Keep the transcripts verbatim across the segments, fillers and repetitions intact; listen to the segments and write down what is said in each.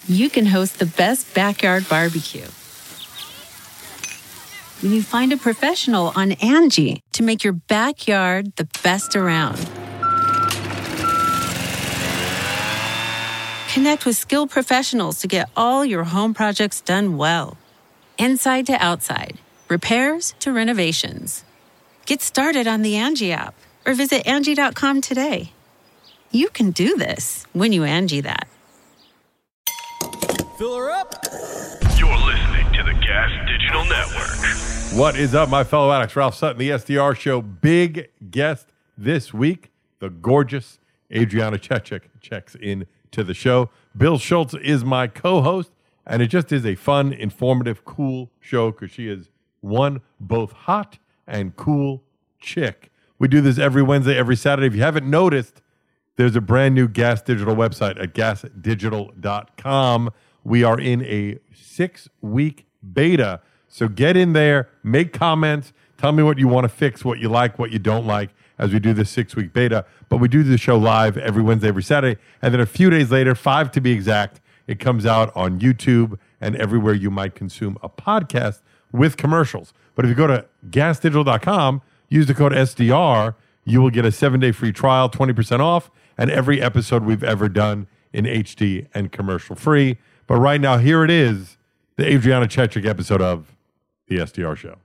you can host the best backyard barbecue. When you find a professional on Angie to make your backyard the best around. Connect with skilled professionals to get all your home projects done well. Inside to outside, repairs to renovations. Get started on the Angie app or visit Angie dot com today. You can do this when you Angie that. Fill her up. You're listening to the Gas Digital Network. What is up, my fellow addicts? Ralph Sutton, the S D R Show. Big guest this week, the gorgeous Adriana Chechik checks in to the show. Bill Schultz is my co-host, and it just is a fun, informative, cool show because she is one both hot and cool chick. We do this every Wednesday, every Saturday. If you haven't noticed, there's a brand new Gas Digital website at gas digital dot com. We are in a six-week beta. So get in there, make comments, tell me what you want to fix, what you like, what you don't like as we do this six-week beta. But we do the show live every Wednesday, every Saturday. And then a few days later, five to be exact, it comes out on YouTube and everywhere you might consume a podcast with commercials. But if you go to gas digital dot com, use the code S D R, you will get a seven-day free trial, twenty percent off, and every episode we've ever done in H D and commercial-free. But right now, here it is, the Adriana Chechik episode of the S D R Show.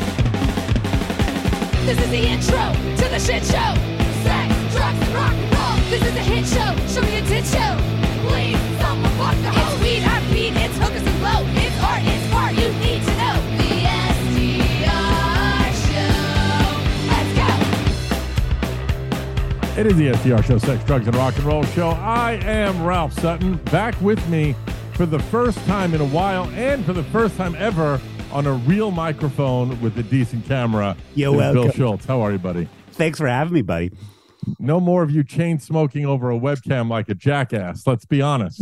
This is the intro to the shit show. Sex, drugs, and rock and roll. This is a hit show. Show me a tit show. Please, someone fuck the hoe. It's weed, I beat, it's hookers and blow. It's art, it's smart, you need to know. The S D R Show. Let's go. It is the S D R Show, Sex, Drugs, and Rock and Roll Show. I am Ralph Sutton, back with me for the first time in a while and for the first time ever on a real microphone with a decent camera. You're is welcome. Bill Schultz. How are you, buddy? Thanks for having me, buddy. No more of you chain smoking over a webcam like a jackass. Let's be honest.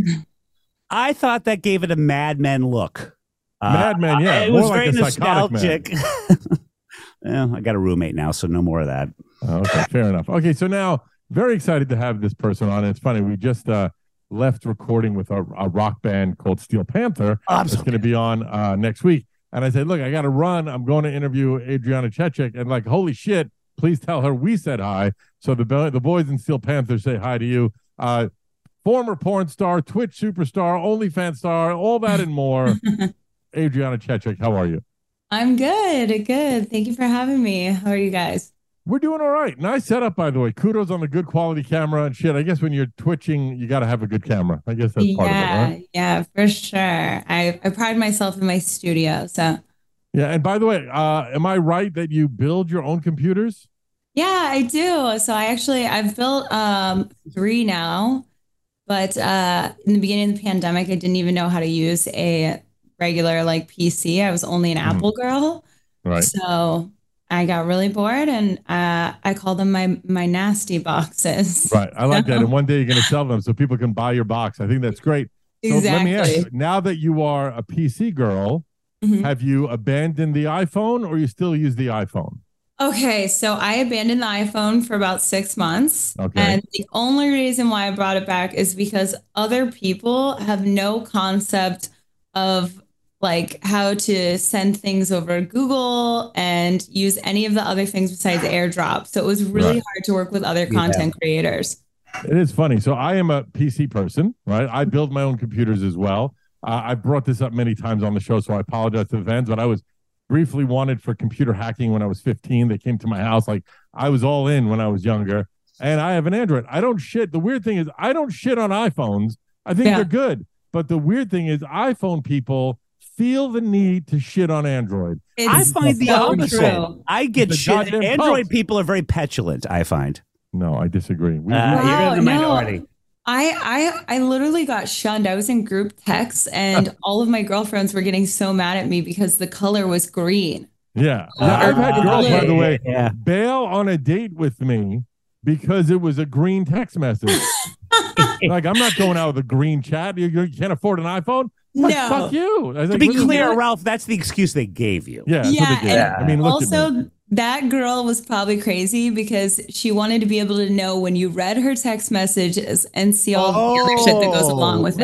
I thought that gave it a Mad Men look. Mad Men, yeah. Uh, it more was like very a psychotic man. nostalgic. Well, I got a roommate now, so no more of that. Oh, okay, fair enough. Okay, so now, very excited to have this person on. It's funny, we just uh, left recording with a, a rock band called Steel Panther. Oh, it's going to be on uh, next week. And I said, look, I got to run. I'm going to interview Adriana Chechik. And like, holy shit, please tell her we said hi. So the the boys in Steel Panther say hi to you. Uh, former porn star, Twitch superstar, OnlyFans star, all that and more. Adriana Chechik, how are you? I'm good. Good. Thank you for having me. How are you guys? We're doing all right. Nice setup, by the way. Kudos on the good quality camera and shit. I guess when you're twitching, you got to have a good camera. I guess that's part yeah, of it, right? Yeah, for sure. I, I pride myself in my studio. So yeah. And by the way, uh, am I right that you build your own computers? yeah, I do. So I actually, I've built um, three now, but uh, in the beginning of the pandemic, I didn't even know how to use a regular like P C. I was only an mm. Apple girl. Right. So I got really bored and uh, I call them my my nasty boxes. Right. I like that. And one day you're going to sell them so people can buy your box. I think that's great. So Exactly. let me ask, now that you are a P C girl, Mhm. have you abandoned the iPhone or you still use the iPhone? Okay, so I abandoned the iPhone for about six months. Okay. And the only reason why I brought it back is because other people have no concept of like how to send things over Google and use any of the other things besides AirDrop. So it was really Right. hard to work with other content creators. It is funny. So I am a P C person, right? I build my own computers as well. Uh, I brought this up many times on the show, so I apologize to the fans, but I was briefly wanted for computer hacking when I was fifteen. They came to my house. Like I was all in when I was younger, and I have an Android. I don't shit. The weird thing is I don't shit on iPhones. I think Yeah. they're good. But the weird thing is iPhone people feel the need to shit on Android. It's I find the so opposite. true. I get The shit. goddamn Android cult. people are very petulant, I find. No, I disagree. We, Uh, we- you're in the no. minority. I, I I literally got shunned. I was in group texts and all of my girlfriends were getting so mad at me because the color was green. yeah. Uh, Now, I've had girls, by the really? way, Yeah. bail on a date with me because it was a green text message. Like, I'm not going out with a green chat. You, you can't afford an iPhone? Like, No. fuck you. I was To like, be listen, clear, Ralph, that's the excuse they gave you. Yeah, that's Yeah, what they did. and I mean, look at me. Also, that girl was probably crazy because she wanted to be able to know when you read her text messages and see all the other shit that goes along with Hey, it.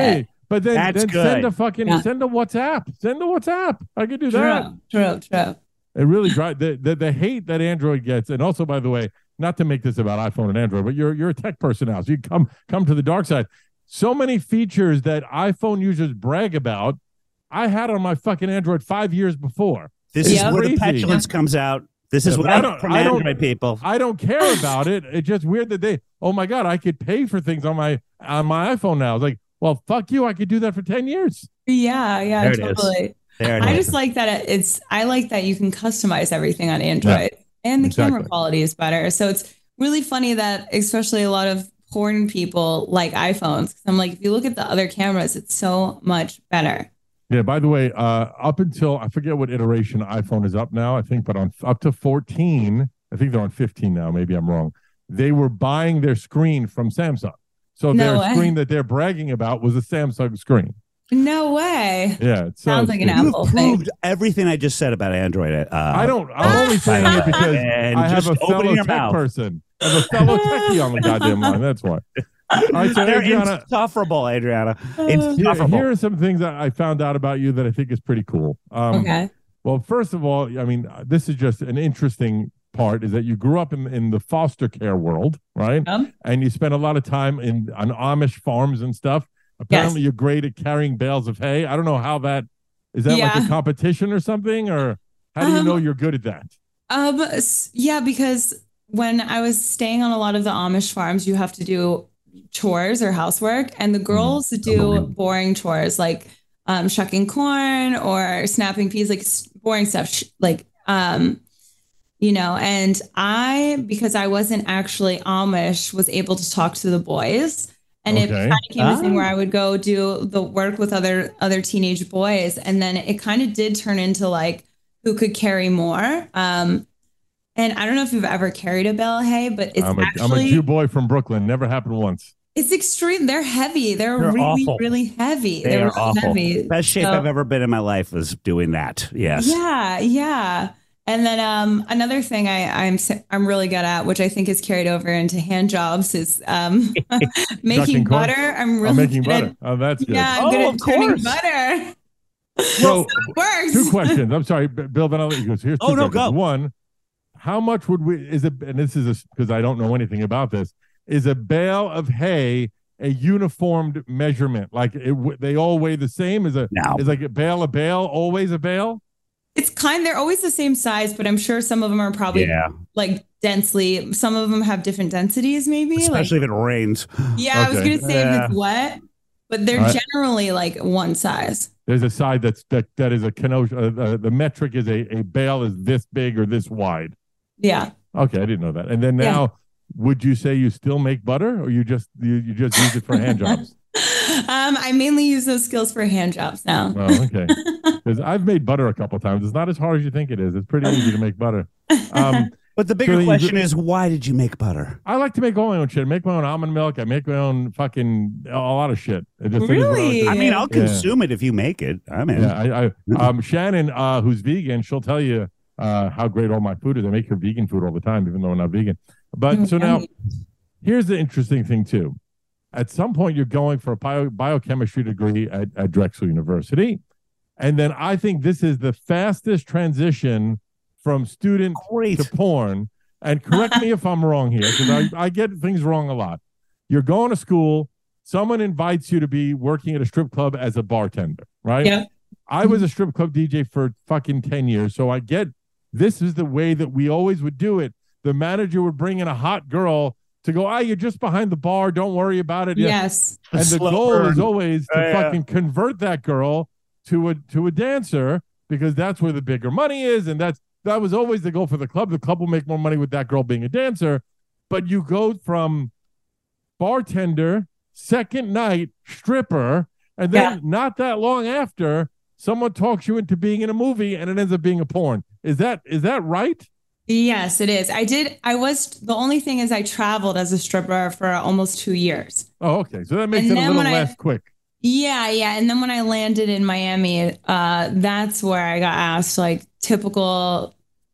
But then, That's then good. send a fucking Yeah. send a WhatsApp. Send a WhatsApp. I could do that. True, true, true. It really drives the, the the hate that Android gets. And also, by the way, not to make this about iPhone and Android, but you're you're a tech person now, so you come come to the dark side. So many features that iPhone users brag about, I had on my fucking Android five years before. This Yeah. is where the Crazy. petulance comes out. This is Yeah, what but I I don't- don't from I don't- Android people. I don't care about it. It's just weird that they, oh my God, I could pay for things on my on my iPhone now. It's like, well, fuck you. I could do that for ten years. Yeah, yeah, There it is. totally. There it I is. just like that it- it's I like that you can customize everything on Android and the camera exactly. quality is better. So it's really funny that especially a lot of porn people like iPhones. I'm like, if you look at the other cameras, it's so much better. Yeah, by the way, uh, up until I forget what iteration iPhone is up now, I think, but on up to fourteen, I think they're on fifteen now. Maybe I'm wrong. They were buying their screen from Samsung. So No their way. screen that they're bragging about was a Samsung screen. No way. Yeah. So Sounds like an You Apple have thing. proved everything I just said about Android. Uh, I don't, I'm only saying it because And I have just a opening fellow your tech mouth. person. I have a fellow techie on the goddamn line. That's why. All right, so They're Adriana, insufferable, Adriana. here, Insufferable. here are some things that I found out about you that I think is pretty cool. Um, Okay. Well, first of all, I mean, uh, this is just an interesting part is that you grew up in, in the foster care world, right? Um, And you spent a lot of time in on Amish farms and stuff. Apparently, Yes. you're great at carrying bales of hay. I don't know how that is. That like Yeah. a competition or something, or how do you Um, know you're good at that? Um, s- yeah, because when I was staying on a lot of the Amish farms, you have to do chores or housework, and the girls do boring chores like um, shucking corn or snapping peas, like s- boring stuff, sh- like um, you know. And I, because I wasn't actually Amish, was able to talk to the boys, and it Okay. kind of came to a thing Ah. where I would go do the work with other other teenage boys, and then it kind of did turn into like who could carry more. Um, and I don't know if you've ever carried a bale of hay, but it's I'm a, I'm actually a Jew boy from Brooklyn. Never happened once. it's extreme. They're heavy. They're, They're really, awful. really heavy. They They're are really awful. heavy. Best shape So- I've ever been in my life was doing that. Yes. Yeah, yeah. And then um, another thing I, I'm s- I'm really good at, which I think is carried over into hand jobs, is um, making Shucking corn? butter. I'm I'm really making good at- butter. Oh, that's good. Yeah, I'm Oh, good at of turning course. butter. So, It works. two questions. I'm sorry, B- Bill. Then I'll let you go. So here's two Oh, no, questions. go. One, how much would we? Is it? And this is because I don't know anything about this. Is a bale of hay a uniformed measurement? Like it, w- they all weigh the same? Is a No. is like a bale a bale always a bale? It's kind. They're always the same size, but I'm sure some of them are probably Yeah. like densely. Some of them have different densities, maybe. Like, Especially if it rains. yeah, I was Okay. gonna say Yeah. if it's wet, but they're All right. generally like one size. There's a side that's that that is a kenosh. Uh, uh, the metric is a a bale is this big or this wide. Yeah. Okay, I didn't know that. And then Yeah. now, would you say you still make butter, or you just you, you just use it for hand jobs? Um, I mainly use those skills for hand jobs now. Oh, okay. Because I've made butter a couple times. It's not as hard as you think it is. It's pretty easy to make butter. Um, But the So bigger then you question go- is, why did you make butter? I like to make all my own shit. I make my own almond milk. I make my own fucking a lot of shit. It just it is what I like to Really? do. I mean, I'll Yeah. consume it if you make it. I'm in. Yeah, I, I um Shannon, uh, who's vegan, she'll tell you uh how great all my food is. I make her vegan food all the time, even though I'm not vegan. But so now, here's the interesting thing too. At some point, you're going for a bio, biochemistry degree at, at Drexel University, and then I think this is the fastest transition from student Great. to porn. And correct me if I'm wrong here, because I, I get things wrong a lot. You're going to school, someone invites you to be working at a strip club as a bartender, right? Yeah. I was a strip club D J for fucking ten years, so I get this is the way that we always would do it. The manager would bring in a hot girl to go, ah, you're just behind the bar, don't worry about it. Yeah. Yes. And the Slow goal burn. is always to Oh, yeah. fucking convert that girl to a to a dancer, because that's where the bigger money is, and that's that was always the goal for the club. The club will make more money with that girl being a dancer, but you go from bartender, second night stripper, and then Yeah. not that long after, someone talks you into being in a movie, and it ends up being a porn. Is that is that right? Yes, it is. I did. I was the only thing is I traveled as a stripper for almost two years. Oh, okay. So that makes And it a then little when I- less quick. Yeah, yeah. And then when I landed in Miami, uh, that's where I got asked like typical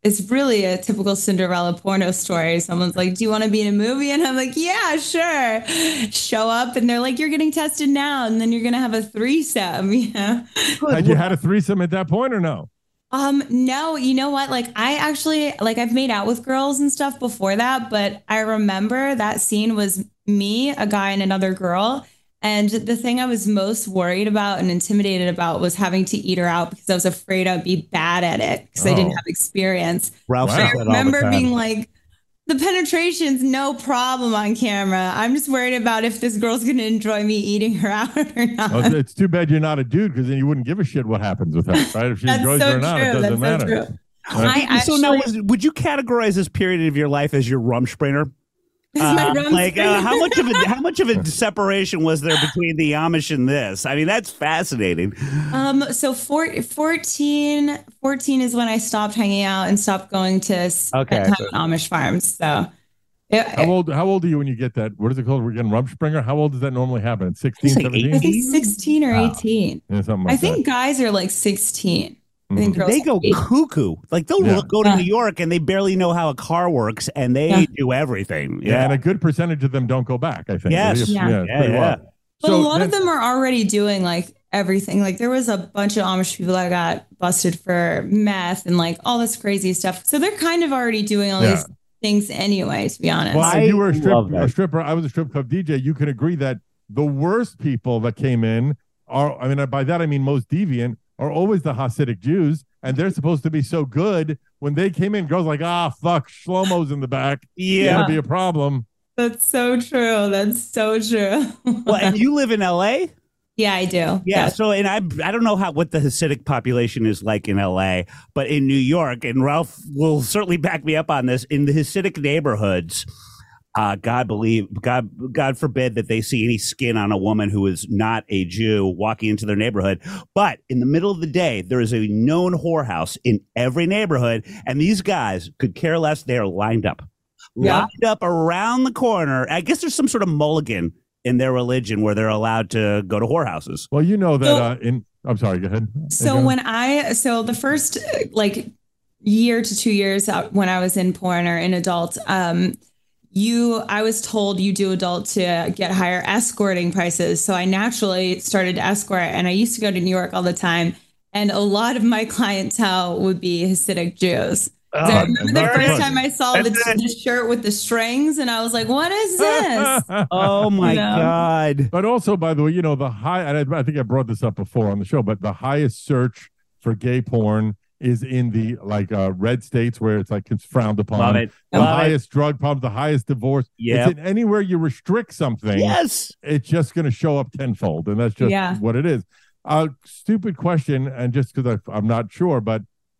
it's really a typical Cinderella porno story. Someone's like, do you want to be in a movie? And I'm like, yeah, sure. Show up and they're like, you're getting tested now. And then you're going to have a threesome. Yeah. Had you had a threesome at that point or no? Um, no, you know what? Like I actually, like I've made out with girls and stuff before that, but I remember that scene was me, a guy and another girl. And the thing I was most worried about and intimidated about was having to eat her out because I was afraid I'd be bad at it because Oh. I didn't have experience. Ralph Wow. says I that all the remember time. being like, the penetration's no problem on camera. I'm just worried about if this girl's going to enjoy me eating her out or not. Well, it's- it's too bad you're not a dude because then you wouldn't give a shit what happens with her, right? If she That's enjoys so it or not, it true. doesn't That's so matter. true. Right? I so now, actually- was, would you categorize this period of your life as your Rumspringa? Is my Um, Rumspringa- like uh, how much of a how much of a separation was there between the Amish and this? I mean, that's fascinating. Um, so four, fourteen, fourteen is when I stopped hanging out and stopped going to s- Okay. at time on Amish farms. So it, How old How old are you when you get that? What is it called? We're getting Rumspringa. How old does that normally happen? At sixteen, It's like seventeen? I think sixteen or Wow. eighteen. Yeah, something like I think that. guys are like sixteen. I think girls They are go eight. cuckoo. Like they'll Yeah. go to Yeah. New York and they barely know how a car works, and they Yeah. do everything. Yeah, and a good percentage of them don't go back, I think. Yes. Yeah, Yeah. Yeah, pretty yeah. well. But So a lot then- of them are already doing like everything. Like there was a bunch of Amish people that got busted for meth and like all this crazy stuff. So they're kind of already doing all Yeah. these things anyway, to be honest. Well, I if you were a, strip, love that. a stripper, I was a strip club D J. You can agree that the worst people that came in are, I mean, by that I mean most deviant, are always the Hasidic Jews, and they're supposed to be so good. When they came in, girls like, ah, fuck, Shlomo's in the back. Yeah. Gonna be a problem. That's so true. That's so true. Well, and you live in L A? yeah, I do. Yeah. Yes. So, and I I don't know how what the Hasidic population is like in L A, but in New York, and Ralph will certainly back me up on this. In the Hasidic neighborhoods, uh, God believe God God forbid that they see any skin on a woman who is not a Jew walking into their neighborhood. But in the middle of the day, there is a known whorehouse in every neighborhood, and these guys could care less. They are lined up, Yeah. lined up around the corner. I guess there's some sort of mulligan in their religion where they're allowed to go to whorehouses. Well, you know that So- uh, in, I'm sorry, go ahead. So Adriana. when I, so the first uh, like year to two years out when I was in porn or in adult, um, you, I was told you do adult to get higher escorting prices. So I naturally started to escort, and I used to go to New York all the time. And a lot of my clientele would be Hasidic Jews. So I remember the very first good. time I saw the, That's it. the shirt with the strings, and I was like, what is this? Oh my No. God. But also, by the way, you know, the high, and I, I think I brought this up before on the show, but the highest search for gay porn is in the like uh, red states where it's like it's frowned upon. Love it. The Love it. highest drug problems, the highest divorce. Yep. It's in anywhere you restrict something, Yes. it's just going to show up tenfold. And that's just Yeah. what it is. Uh, stupid question. And just because I'm not sure, but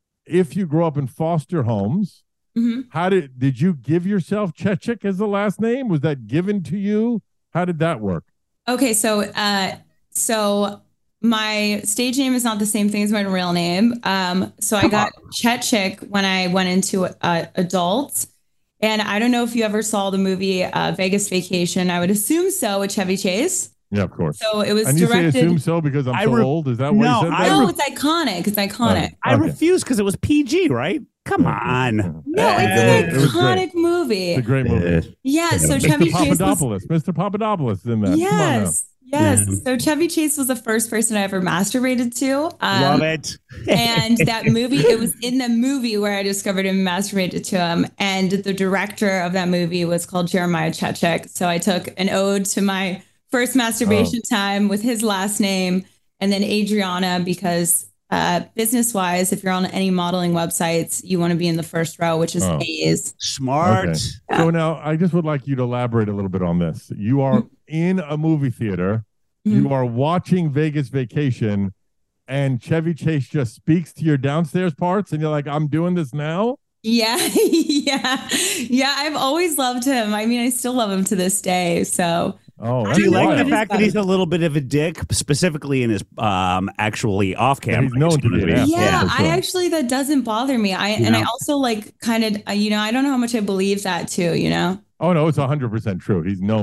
if you grow up in foster homes, Mhm. how did, did you give yourself Chechik as the last name? Was that given to you? How did that work? Okay, so uh so my stage name is not the same thing as my real name. Um so I got Chechik when I went into uh, adults. And I don't know if you ever saw the movie uh, Vegas Vacation. I would assume so, with Chevy Chase. Yeah, of course. So it was And you say directed. assume so because I'm I so re- old? Is that why No, you said I that? no, re- it's iconic. It's iconic. I Okay. refuse because it was P G, right? Come on. No, it's It an was great. iconic movie. It's a great movie. Yeah, so Mister Chevy Chase was Papadopoulos. Mister Papadopoulos is in that. Come on now. Yes. Yes. So Chevy Chase was the first person I ever masturbated to. Um, Love it. and that movie, it was in the movie where I discovered him and masturbated to him. And the director of that movie was called Jeremiah Chechik. So I took an ode to my first masturbation time with his last name, and then Adriana, because uh, business wise, if you're on any modeling websites, you want to be in the first row, which is Oh. A's. Smart. Okay. So now I just would like you to elaborate a little bit on this. You are Mm-hmm. in a movie theater, you are watching Vegas Vacation, and Chevy Chase just speaks to your downstairs parts, and you're like, I'm doing this now? Yeah. yeah. Yeah. I've always loved him. I mean, I still love him to this day. So Oh, I that's Do you don't know like what the it is fact that about he's a little bit of a dick, specifically in his um actually off Yeah, camera? he's known to be an asshole. yeah, for sure. I actually, that doesn't bother me. I, You and I know? also like kind of, uh, you know, I don't know how much I believe that too, you know? Oh, no, it's one hundred percent true. He's known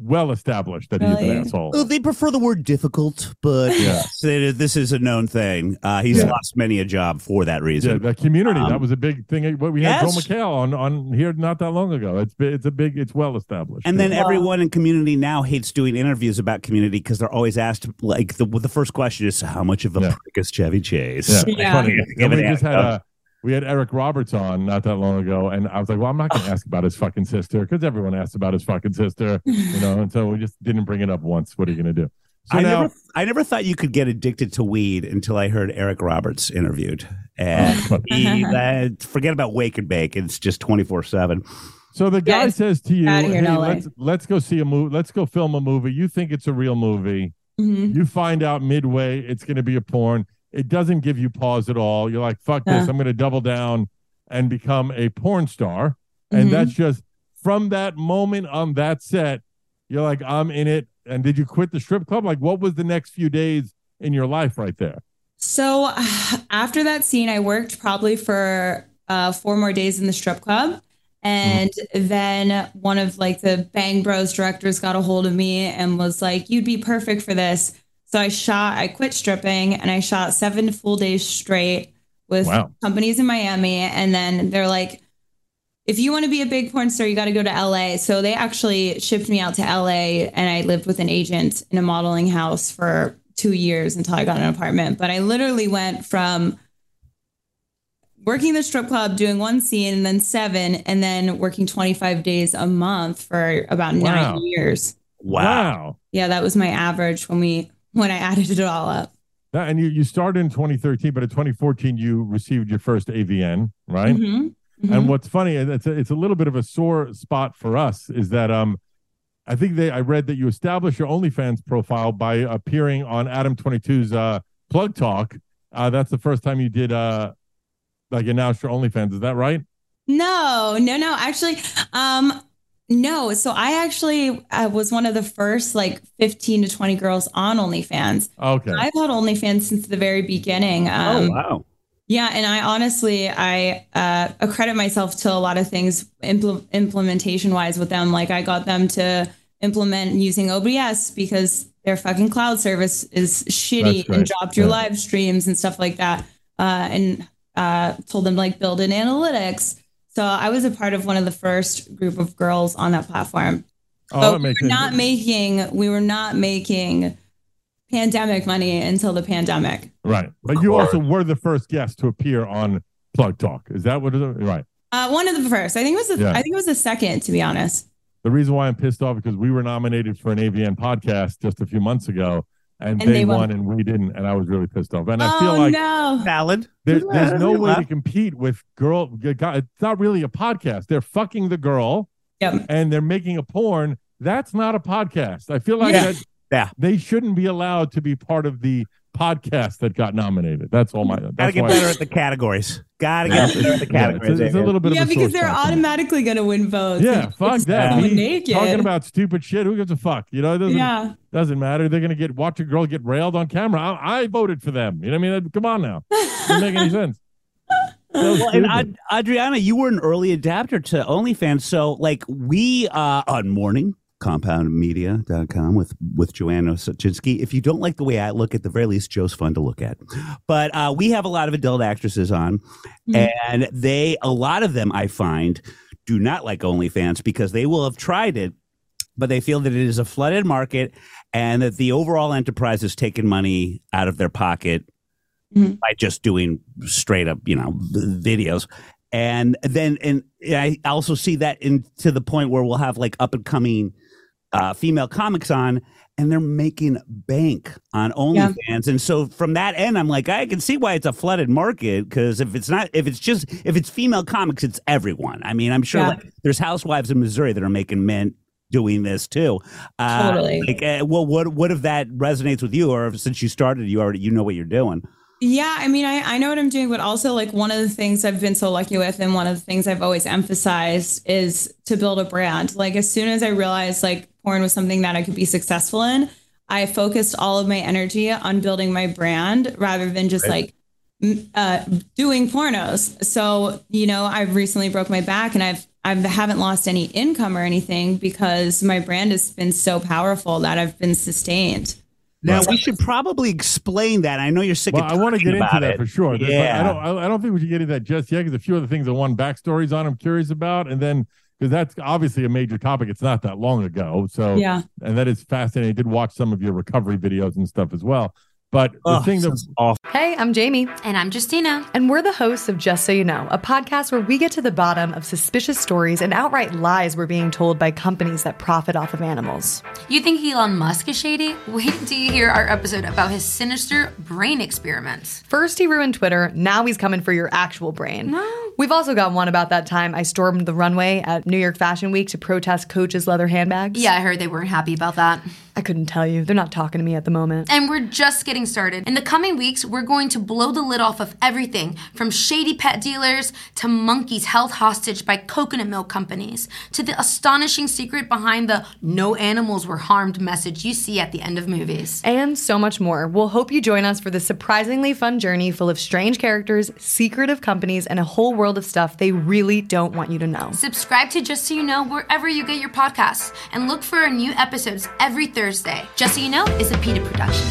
well established that he's Really? an asshole. Well, they prefer the word difficult, but Yeah. yes, it is- this is a known thing. Uh, he's Yeah. lost many a job for that Yeah, reason. the community, Um, that was a big thing. What we had Joel yes. McHale on, on here not that long ago. It's bi- it's a big, it's well established. And then Yeah. everyone in Community now hates doing interviews about Community because they're always asked, like, the, the first question is, how much of a Yeah. prick is Chevy Chase? Yeah, Yeah. funny. Give And it we that just had stuff. uh, we had Eric Roberts on not that long ago, and I was like, well, I'm not going to ask about his fucking sister because everyone asks about his fucking sister, you know. And so we just didn't bring it up once. What are you going to do? So I now, never, I never thought you could get addicted to weed until I heard Eric Roberts interviewed. And he, uh, forget about Wake and Bake; it's just twenty four seven. so the guy Yes. says to you, Outta here in "Hey, L A." let's let's go see a movie. Let's go film a movie. You think it's a real movie? Mhm. You find out midway it's going to be a porn. It doesn't give you pause at all. You're like, fuck this. Yeah. I'm going to double down and become a porn star. And Mhm. that's just from that moment on that set, you're like, I'm in it. And did you quit the strip club? Like, what was the next few days in your life right there? So after that scene, I worked probably for uh, four more days in the strip club. And then one of like the Bang Bros directors got a hold of me and was like, you'd be perfect for this. So I shot, I quit stripping and I shot seven full days straight with Wow. companies in Miami. And then they're like, if you want to be a big porn star, you got to go to L A. So they actually shipped me out to L A and I lived with an agent in a modeling house for two years until I got an apartment. But I literally went from working the strip club, doing one scene and then seven, and then working twenty-five days a month for about Wow. nine years. Wow. Yeah, that was my average when we when I added it all up. That, and you, you started in twenty thirteen, but in twenty fourteen, you received your first A V N, right? Mhm. Mhm. And what's funny, and it's a, it's a little bit of a sore spot for us, is that um, I think they I read that you established your OnlyFans profile by appearing on Adam twenty-two's uh, Plug Talk. Uh, that's the first time you did uh, like announce your OnlyFans. Is that right? No, no, no. Actually, um, no. So I actually uh, was one of the first like fifteen to twenty girls on OnlyFans. Okay. I've had OnlyFans since the very beginning. Um, Oh, wow. Yeah, and I honestly I uh, accredit myself to a lot of things impl- implementation wise with them. Like I got them to implement using O B S because their fucking cloud service is shitty That's great. and dropped your Yeah. live streams and stuff like that. Uh, and uh, told them to like build in analytics. So I was a part of one of the first group of girls on that platform. Oh, But that we makes were sense. not making we were not making pandemic money until the pandemic. Right. But you also were the first guest to appear on Plug Talk. Is that what it is? Right. Uh, one of the first. I think it was. The, Yeah. I think it was the second. To be honest. The reason why I'm pissed off is because we were nominated for an A V N podcast just a few months ago, and, And they, they won. won. and we didn't, and I was really pissed off. And I Oh feel like no! Valid. there, there's no way to Yeah. compete with girl. It's not really a podcast. They're fucking the girl, Yep. and they're making a porn. That's not a podcast. I feel like Yeah. that Yeah. they shouldn't be allowed to be part of the podcast that got nominated. That's all my. Gotta That's get why- better at the categories. Gotta get better at the Yeah, categories. it's, a, it's a little bit Yeah, of a sore because they're spot for me. automatically going to win votes. Yeah, It's- fuck it's that. so Me naked. talking about stupid shit. Who gives a fuck? You know, it doesn't Yeah. doesn't matter. They're gonna get watch a girl get railed on camera. I, I voted for them. You know what I mean? Come on now, doesn't make any sense. So Well, and stupid. Ad- Adriana, you were an early adapter to OnlyFans. So, like, we uh, on morning compound media dot com with with Joanna Soczynski. If you don't like the way I look, at the very least, Joe's fun to look at. But uh, we have a lot of adult actresses on, Mhm. and they, a lot of them, I find, do not like OnlyFans because they will have tried it, but they feel that it is a flooded market and that the overall enterprise is taking money out of their pocket Mhm. by just doing straight up, you know, v- videos. And then, and I also see that in to the point where we'll have like up and coming uh, female comics on, and they're making bank on OnlyFans. And so from that end, I'm like, I can see why it's a flooded market, because if it's not, if it's just, if it's female comics, it's everyone. I mean, I'm sure Yeah. like, there's housewives in Missouri that are making men doing this too. Uh, Totally. Like, uh, well, what what if that resonates with you, or if since you started, you already you know what you're doing? Yeah, I mean, I, I know what I'm doing, but also like one of the things I've been so lucky with, and one of the things I've always emphasized is to build a brand. Like as soon as I realized like porn was something that I could be successful in, I focused all of my energy on building my brand rather than just like m- uh, doing pornos. So, you know, I've recently broke my back and I've I haven't lost any income or anything because my brand has been so powerful that I've been sustained. Now we should probably explain that. I know you're sick. Well, of I want to get into that it. for sure. There's Yeah, like, I don't. I don't think we should get into that just yet because a few other things that one backstories on I'm curious about, and then because that's obviously a major topic. It's not that long ago, so Yeah. and that is fascinating. I did watch some of your recovery videos and stuff as well. But the oh, thing that sounds awful. Hey, I'm Jamie. And I'm Justina. And we're the hosts of Just So You Know, a podcast where we get to the bottom of suspicious stories and outright lies we're being told by companies that profit off of animals. You think Elon Musk is shady? Wait until you hear our episode about his sinister brain experiments. First he ruined Twitter, now he's coming for your actual brain. No. We've also got one about that time I stormed the runway at New York Fashion Week to protest Coach's leather handbags. Yeah, I heard they weren't happy about that. I couldn't tell you. They're not talking to me at the moment. And we're just getting started. In the coming weeks, we're going to blow the lid off of everything from shady pet dealers to monkeys held hostage by coconut milk companies to the astonishing secret behind the no animals were harmed message you see at the end of movies. And so much more. We'll hope you join us for this surprisingly fun journey full of strange characters, secretive companies, and a whole world of stuff they really don't want you to know. Subscribe to Just So You Know wherever you get your podcasts and look for our new episodes every Thursday. Just So You Know is a PETA production.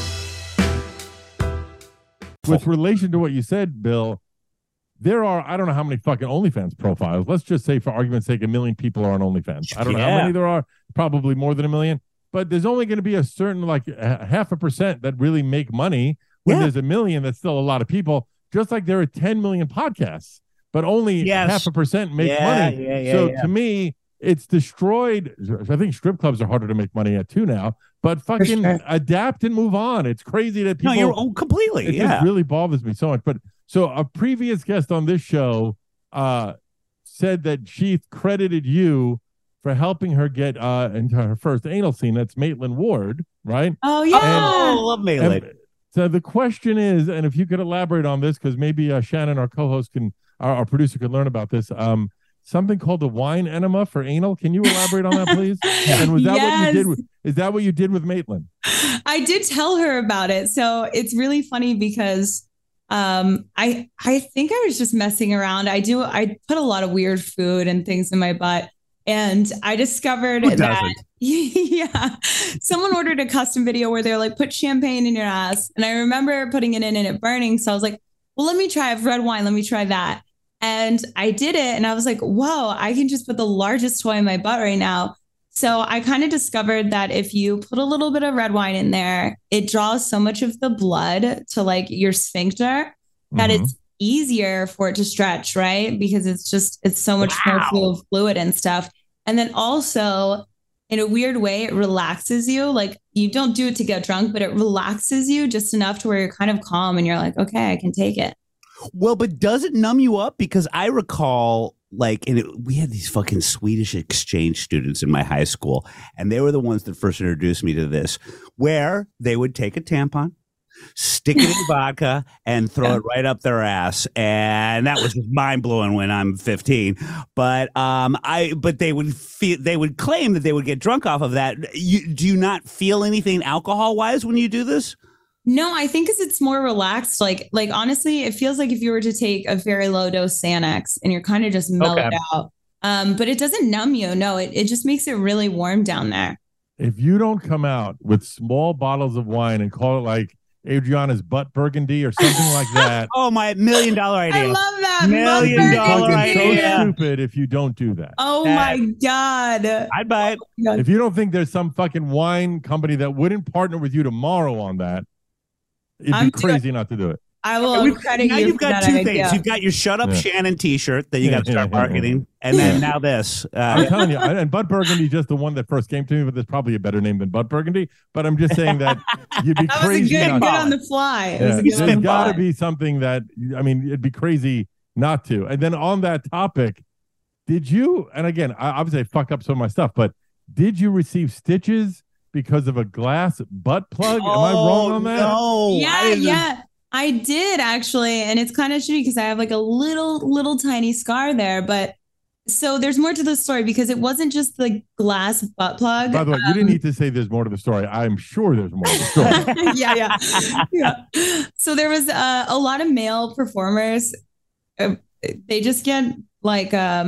with relation to what you said, Bill, there are, I don't know how many fucking OnlyFans profiles. Let's just say, for argument's sake, a million people are on OnlyFans. I don't know how Yeah. many there are, probably more than a million, but there's only going to be a certain, like, a half a percent that really make money. When Yeah. there's a million, that's still a lot of people, just like there are ten million podcasts, but only Yes. half a percent make Yeah, money. yeah, yeah, so yeah. to me, it's destroyed. I think strip clubs are harder to make money at too now, but fucking sure. adapt and move on. It's crazy that people. No, you're oh, completely. It yeah. just really bothers me so much. But so a previous guest on this show uh, said that she credited you for helping her get uh, into her first anal scene. That's Maitland Ward, right? Oh, yeah. oh, love Maitland. And so the question is, and if you could elaborate on this, because maybe uh, Shannon, our co-host, can, our, our producer, could learn about this. Um, something called the wine enema for anal. Can you elaborate on that, please? And was that what you did? Yes. With, is that what you did with Maitland? I did tell her about it. So it's really funny because um, I I think I was just messing around. I do I put a lot of weird food and things in my butt. And I discovered Who that doesn't? yeah, someone ordered a custom video where they're like, put champagne in your ass. And I remember putting it in and it burning. So I was like, well, let me try. I have red wine. Let me try that. And I did it. And I was like, whoa, I can just put the largest toy in my butt right now. So I kind of discovered that if you put a little bit of red wine in there, it draws so much of the blood to like your sphincter that Mhm. it's easier for it to stretch, right? Because it's just, it's so much Wow. more full of fluid and stuff. And then also, in a weird way, it relaxes you. Like you don't do it to get drunk, but it relaxes you just enough to where you're kind of calm and you're like, okay, I can take it. Well, but does it numb you up? Because I recall, like, and it, we had these fucking Swedish exchange students in my high school, and they were the ones that first introduced me to this, where they would take a tampon, stick it in vodka, and throw it right up their ass, and that was mind blowing when I'm fifteen. But um, I, but they would feel, they would claim that they would get drunk off of that. You, do you not feel anything alcohol wise when you do this? No, I think 'cause it's more relaxed. Like, like honestly, it feels like if you were to take a very low dose Xanax and you're kind of just mellowed Okay. out. Um, but it doesn't numb you. No, it, it just makes it really warm down there. If you don't come out with small bottles of wine and call it like Adriana's butt burgundy or something like that, Oh, my million dollar idea. I love that. Million Butt dollar burgundy. fucking so idea. stupid if you don't do that. Oh That- my God. I'd buy it. If you don't think there's some fucking wine company that wouldn't partner with you tomorrow on that, it'd I'm be crazy not to do it. I will We've- credit now you you've for got that two idea. things. You've got your Shut Up Yeah. Shannon t-shirt that you got to Yeah, start yeah, yeah, marketing. And then now this. I'm Uh, telling you, I- and Butt Burgundy is just the one that first came to me, but there's probably a better name than Butt Burgundy. But I'm just saying that you'd be That was a crazy good, not good to. on the fly. It was Yeah, a good He's on there's the got to fly. be something that, I mean, it'd be crazy not to. And then on that topic, did you, and again, I obviously I fuck up some of my stuff, but did you receive stitches because of a glass butt plug? Am I wrong on that? No. Yeah, I didn't- yeah. I did actually. And it's kind of shitty because I have like a little, little tiny scar there. But so there's more to the story because it wasn't just the glass butt plug. By the way, you didn't need to say there's more to the story. I'm sure there's more to the story. yeah, yeah, yeah. So there was uh, a lot of male performers. Uh, they just get like um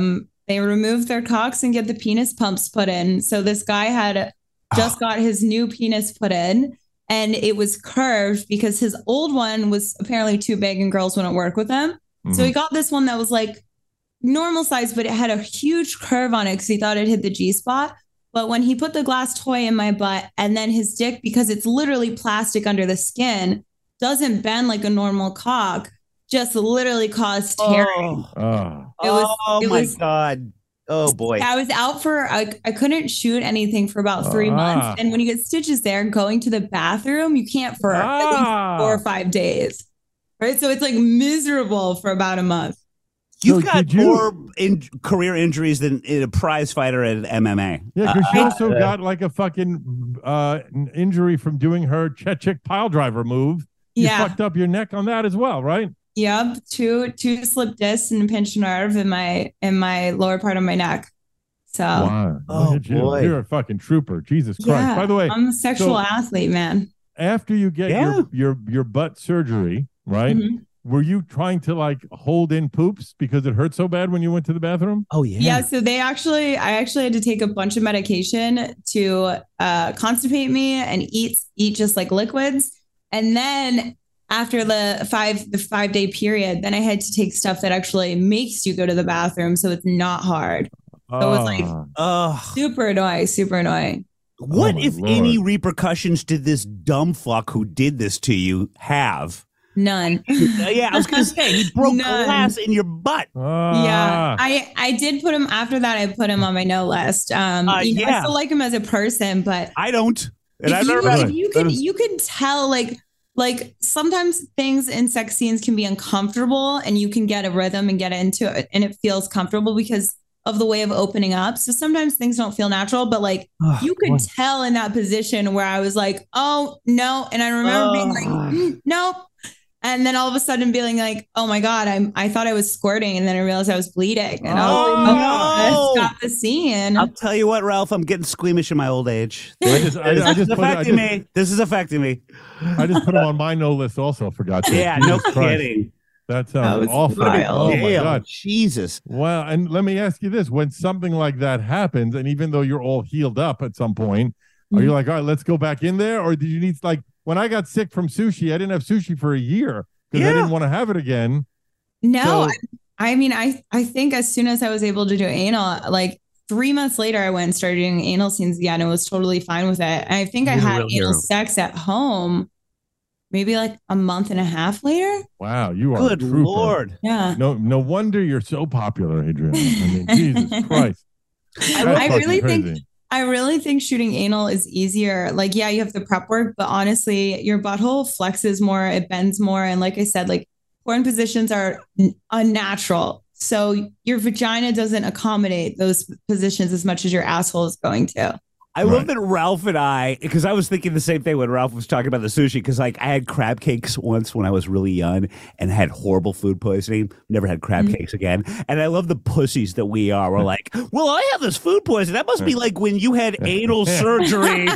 They remove their cocks and get the penis pumps put in. So this guy had just got his new penis put in, and it was curved because his old one was apparently too big and girls wouldn't work with him. Mm-hmm. So he got this one that was like normal size, but it had a huge curve on it because he thought it hit the G spot. But when he put the glass toy in my butt, and then his dick, because it's literally plastic under the skin, doesn't bend like a normal cock, just literally caused tearing. Oh, oh. It was, oh it my was, God. Oh, boy. I was out for, I, I couldn't shoot anything for about three ah. months. And when you get stitches there, going to the bathroom, you can't for ah. at least four or five days. Right. So it's like miserable for about a month. You've so got you, more in, career injuries than a prize fighter at M M A. Yeah, because uh, she also uh, got like a fucking uh, injury from doing her Chechik pile driver move. You yeah. fucked up your neck on that as well, right? Yep, two two slip discs and a pinched nerve in my in my lower part of my neck. So, wow. Oh, Look at you. boy. You're a fucking trooper. Jesus Christ. yeah, By the way, I'm a sexual so athlete, man. After you get Yeah. your, your your butt surgery, right? Mm-hmm. Were you trying to like hold in poops because it hurt so bad when you went to the bathroom? Oh, yeah. Yeah, so they actually, I actually had to take a bunch of medication to uh, constipate me and eat eat just like liquids, and then after the five the five day period, then I had to take stuff that actually makes you go to the bathroom, so it's not hard. So it was like uh, super annoying, super annoying. What, Oh, my if Lord. any, repercussions did this dumb fuck who did this to you have? None. Uh, yeah, I was going to say, he broke None. glass in your butt. Ah. Yeah, I I did put him after that. I put him on my no list. Um, Uh, you know, yeah. I still like him as a person, but I don't. And if I've you, never met if him. you That can is- you can tell like like sometimes things in sex scenes can be uncomfortable, and you can get a rhythm and get into it, and it feels comfortable because of the way of opening up. So sometimes things don't feel natural, but like Oh, you could boy. tell in that position where I was like, oh no, and I remember being like, Oh. mm, nope. And then all of a sudden being like, oh my God, I'm, I thought I was squirting. And then I realized I was bleeding. And I was Oh, like, no. let's stop the scene. I'll tell you what, Ralph, I'm getting squeamish in my old age. I just, I, I this just is put it, I affecting just, me. This is affecting me. I just put him on my no list also, forgot to. Yeah, Jesus no Christ. kidding. That That sounds was awful. wild. Oh my Damn, God. Jesus. Well, and let me ask you this. When something like that happens, and even though you're all healed up at some point, are you like, all right, let's go back in there? Or did you need, like, when I got sick from sushi, I didn't have sushi for a year because I Yeah. didn't want to have it again. No, So- I, I mean, I, I think as soon as I was able to do anal, like three months later, I went and started doing anal scenes again and was totally fine with it. And I think I You're a had real anal hero. sex at home maybe like a month and a half later. Wow, you are Good a trooper. Lord. Yeah. No, no wonder you're so popular, Adriana. I mean, Jesus Christ. I, That's I fucking really crazy. think I really think shooting anal is easier. Like, yeah, you have the prep work, but honestly, your butthole flexes more, it bends more. And like I said, like porn positions are n- unnatural. So your vagina doesn't accommodate those positions as much as your asshole is going to. I love that Ralph and I, because I was thinking the same thing when Ralph was talking about the sushi, because like I had crab cakes once when I was really young and had horrible food poisoning. Never had crab Mm-hmm. cakes again. And I love the pussies that we are. We're like, well, I have this food poisoning. That must be like when you had anal surgery.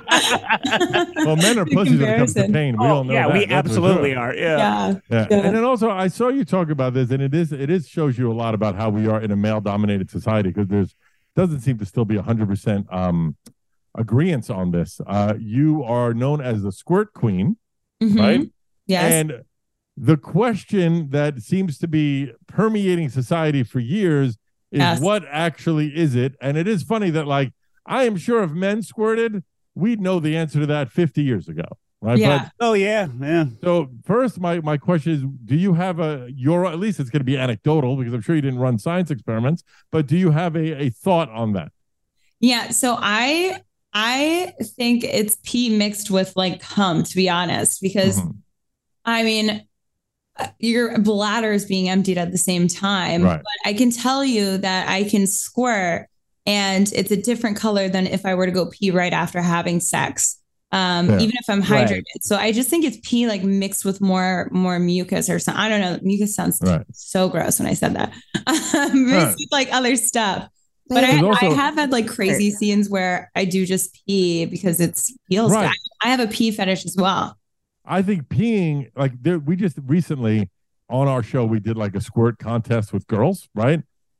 Well, men are pussies when it comes to Comparison. pain. We all know yeah, that. we that's for absolutely sure. are. Yeah. Yeah. Yeah. Yeah. And then also, I saw you talk about this, and it is it is shows you a lot about how we are in a male-dominated society because there's doesn't seem to still be a hundred percent um agreement on this. Uh, you are known as the squirt queen, Mhm. right? Yes. And the question that seems to be permeating society for years is Yes. what actually is it? And it is funny that, like, I am sure if men squirted, we'd know the answer to that fifty years ago, right? Yeah. Oh, yeah. Yeah. But so first, my my question is: do you have a your at least it's going to be anecdotal because I'm sure you didn't run science experiments, but do you have a a thought on that? Yeah, so I I think it's pee mixed with like cum, to be honest, because Mhm. I mean uh, your bladder is being emptied at the same time. Right. But I can tell you that I can squirt and it's a different color than if I were to go pee right after having sex. Um, Yeah. even if I'm Right. hydrated. So I just think it's pee like mixed with more more mucus or something. I don't know. Mucus sounds Right. so gross when I said that. Um, mixed Right. with like other stuff. But I, There's also- I have had like crazy scenes where I do just pee because it's feels Right. good. I have a pee fetish as well. I think peeing, like there, we just recently on our show we did like a squirt contest with girls, right?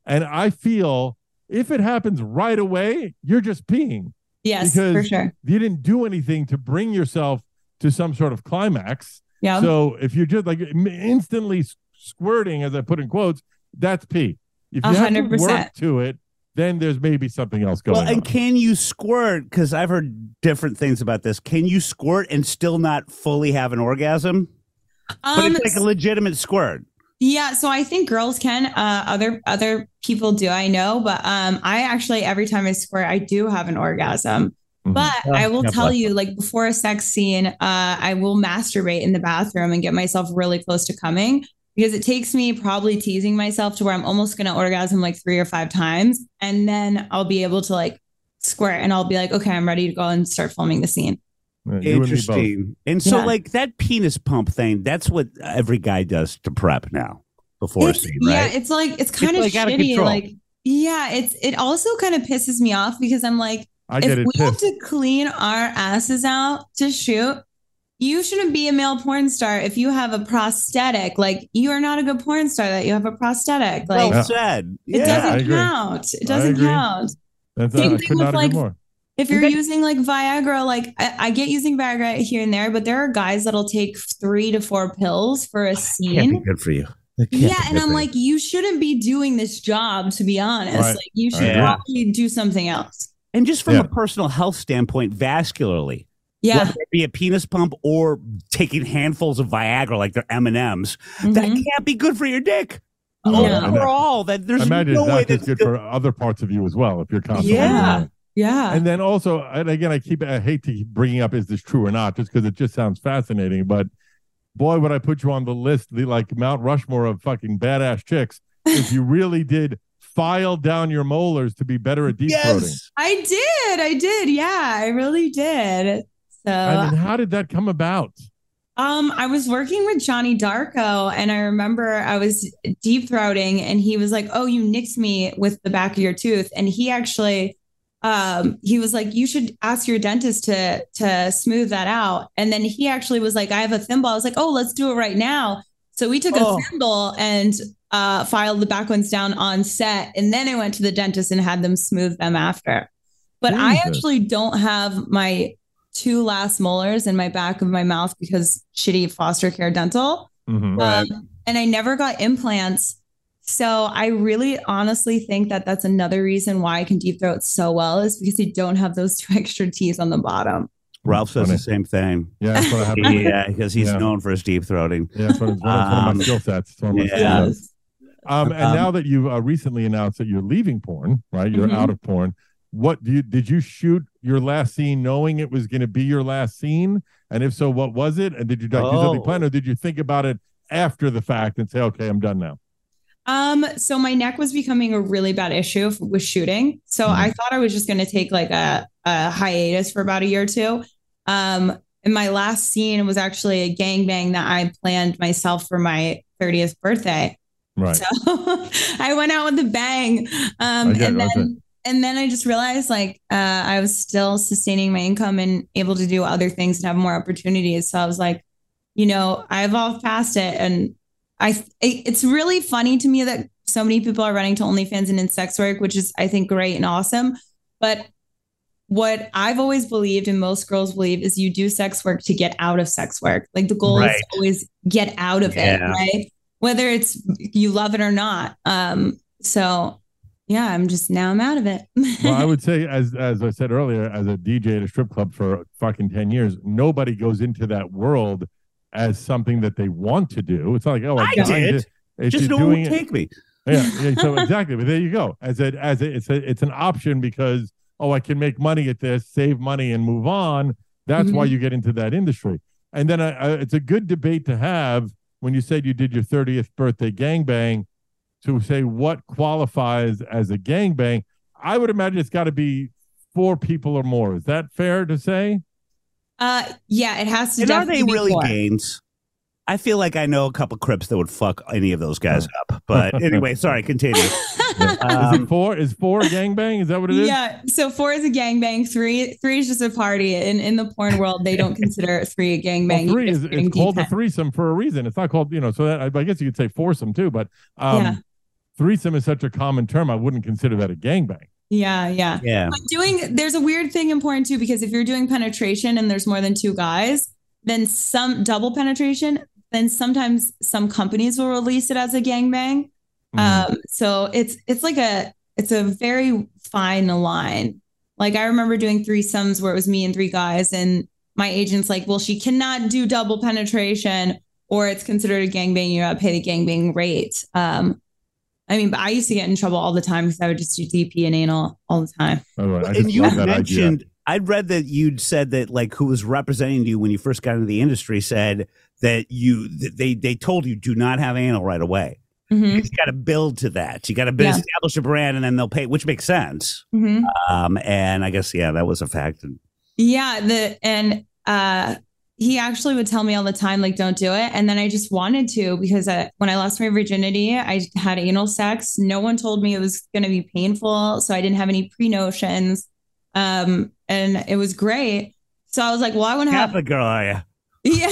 And I feel if it happens right away, you're just peeing. Yes, because for sure. you didn't do anything to bring yourself to some sort of climax. Yeah. So if you're just like instantly squirting, as I put in quotes, that's pee. If you one have hundred to percent. work to it, then there's maybe something else going Well, and on. can you squirt? Because I've heard different things about this. Can you squirt and still not fully have an orgasm? Um, But it's like a legitimate squirt. Yeah, so I think girls can. Uh, other other people do, I know, but um, I actually every time I squirt, I do have an orgasm. Mhm. But Oh, I will God tell bless you, like before a sex scene, uh, I will masturbate in the bathroom and get myself really close to coming because it takes me probably teasing myself to where I'm almost going to orgasm like three or five times, and then I'll be able to like squirt, and I'll be like, okay, I'm ready to go and start filming the scene. Yeah, you and me both. Interesting. And so, Yeah. like that penis pump thing, that's what every guy does to prep now before a It's- scene, yeah, right? it's like it's kind of like out of shitty. control. Like, yeah, it's it also kind of pisses me off because I'm like, I get if it we have pissed. to clean our asses out to shoot, you shouldn't be a male porn star if you have a prosthetic. Like, you are not a good porn star that you have a prosthetic. Like, Well said. it Yeah. I doesn't agree. count. It I doesn't agree. count. That's, Same I thing could with, not agree like, more. If you're then- using like Viagra, like I, I get using Viagra here and there, but there are guys that'll take three to four pills for a Can't be scene. good for you. That can't Yeah, be and good I'm for like, you shouldn't be doing this job, to be honest. Right. Like, you should Yeah. probably do something else. you. And just from Yeah. a personal health standpoint, vascularly, Yeah. whether it be a penis pump or taking handfuls of Viagra like they're M and M's, that Mhm. can't be good for your dick. No. Overall, that there's I imagine no it's way not just that's good for other parts of you as well if you're constantly Yeah. doing it. Yeah. And then also, and again, I keep I hate to keep bringing up is this true or not, just because it just sounds fascinating. But boy, would I put you on the list, the like Mount Rushmore of fucking badass chicks, if you really did file down your molars to be better at deep throating. Yes. I did. I did. Yeah, I really did. So I mean, how did that come about? Um, I was working with Johnny Darko, and I remember I was deep throating, and he was like, "Oh, you nicked me with the back of your tooth." And he actually, um, he was like, "You should ask your dentist to to smooth that out." And then he actually was like, "I have a thimble." I was like, "Oh, let's do it right now." So we took Oh. a thimble and uh, filed the back ones down on set, and then I went to the dentist and had them smooth them after. But I Jesus. actually don't have my two last molars in my back of my mouth because shitty foster care dental. Mhm. Um, and I never got implants. So I really honestly think that that's another reason why I can deep throat so well is because I don't have those two extra teeth on the bottom. Ralph says Funny. the same thing. Yeah, that's what happened. Yeah, because he's Yeah. known for his deep throating. Yeah, that's, what, that's one of Um, my skill sets. It's one of my skill yeah. sets. Um, and Um, now that you uh, recently announced that you're leaving porn, right? You're Mhm. out of porn. What do you did you shoot your last scene knowing it was going to be your last scene? And if so, what was it? And did you like, do something Oh. planned, or did you think about it after the fact and say, okay, I'm done now? Um, so my neck was becoming a really bad issue f- with shooting. So Mhm. I thought I was just going to take like a, a hiatus for about a year or two. Um, and my last scene was actually a gangbang that I planned myself for my thirtieth birthday. Right. So I went out with a bang. Um, I get and it, then, okay. and then I just realized like, uh, I was still sustaining my income and able to do other things and have more opportunities. So I was like, you know, I evolved past it. And I, it, it's really funny to me that so many people are running to OnlyFans and in sex work, which is, I think, great and awesome. But what I've always believed and most girls believe is you do sex work to get out of sex work. Like the goal is Right. to always get out of it, Yeah. right? Whether it's you love it or not. Um, so yeah, I'm just now I'm out of it. Well, I would say, as as I said earlier, as a D J at a strip club for fucking ten years, nobody goes into that world as something that they want to do. It's not like, oh, I'm I dying did. to- it's Just no doing one it. would take me. Yeah, yeah. So exactly, but there you go. As a as a, it's a it's an option because oh, I can make money at this, save money, and move on. That's why you get into that industry. And then uh, uh, it's a good debate to have when you said you did your thirtieth birthday gangbang, to say what qualifies as a gangbang. I would imagine it's got to be four people or more. Is that fair to say? uh, yeah, it has to. And are definitely they be really four. gains? I feel like I know a couple Crips that would fuck any of those guys up. But anyway, sorry, continue. is Um, it four? Is four a gangbang? Is that what it is? Yeah, so four is a gangbang. Three, three is just a party. In in the porn world, they don't consider three a gangbang. Well, three You're is just getting it's called a D ten. threesome for a reason. It's not called, you know, so that I guess you could say foursome too, but um Yeah. threesome is such a common term. I wouldn't consider that a gangbang. Yeah, yeah. Yeah. But doing, there's a weird thing important too, because if you're doing penetration and there's more than two guys, then some double penetration, then sometimes some companies will release it as a gangbang. Mm-hmm. Um, so it's it's like a it's a very fine line. Like I remember doing threesomes where it was me and three guys, and my agent's like, well, she cannot do double penetration or it's considered a gangbang. You gotta pay the gangbang rate. Um, I mean, but I used to get in trouble all the time because I would just do D P and anal all the time. Oh, right. I And just you love that mentioned, idea. I'd read that you'd said that like who was representing you when you first got into the industry said that you that they they told you do not have anal right away. Mm-hmm. You got to build to that. You got to Yeah. establish a brand, and then they'll pay, which makes sense. Mm-hmm. Um, and I guess yeah, that was a fact. And Yeah, the and uh he actually would tell me all the time, like, don't do it. And then I just wanted to because uh, when I lost my virginity, I had anal sex. No one told me it was going to be painful. So I didn't have any pre-notions. Um, and it was great. So I was like, well, I want to have. Catholic girl, are you? Yeah,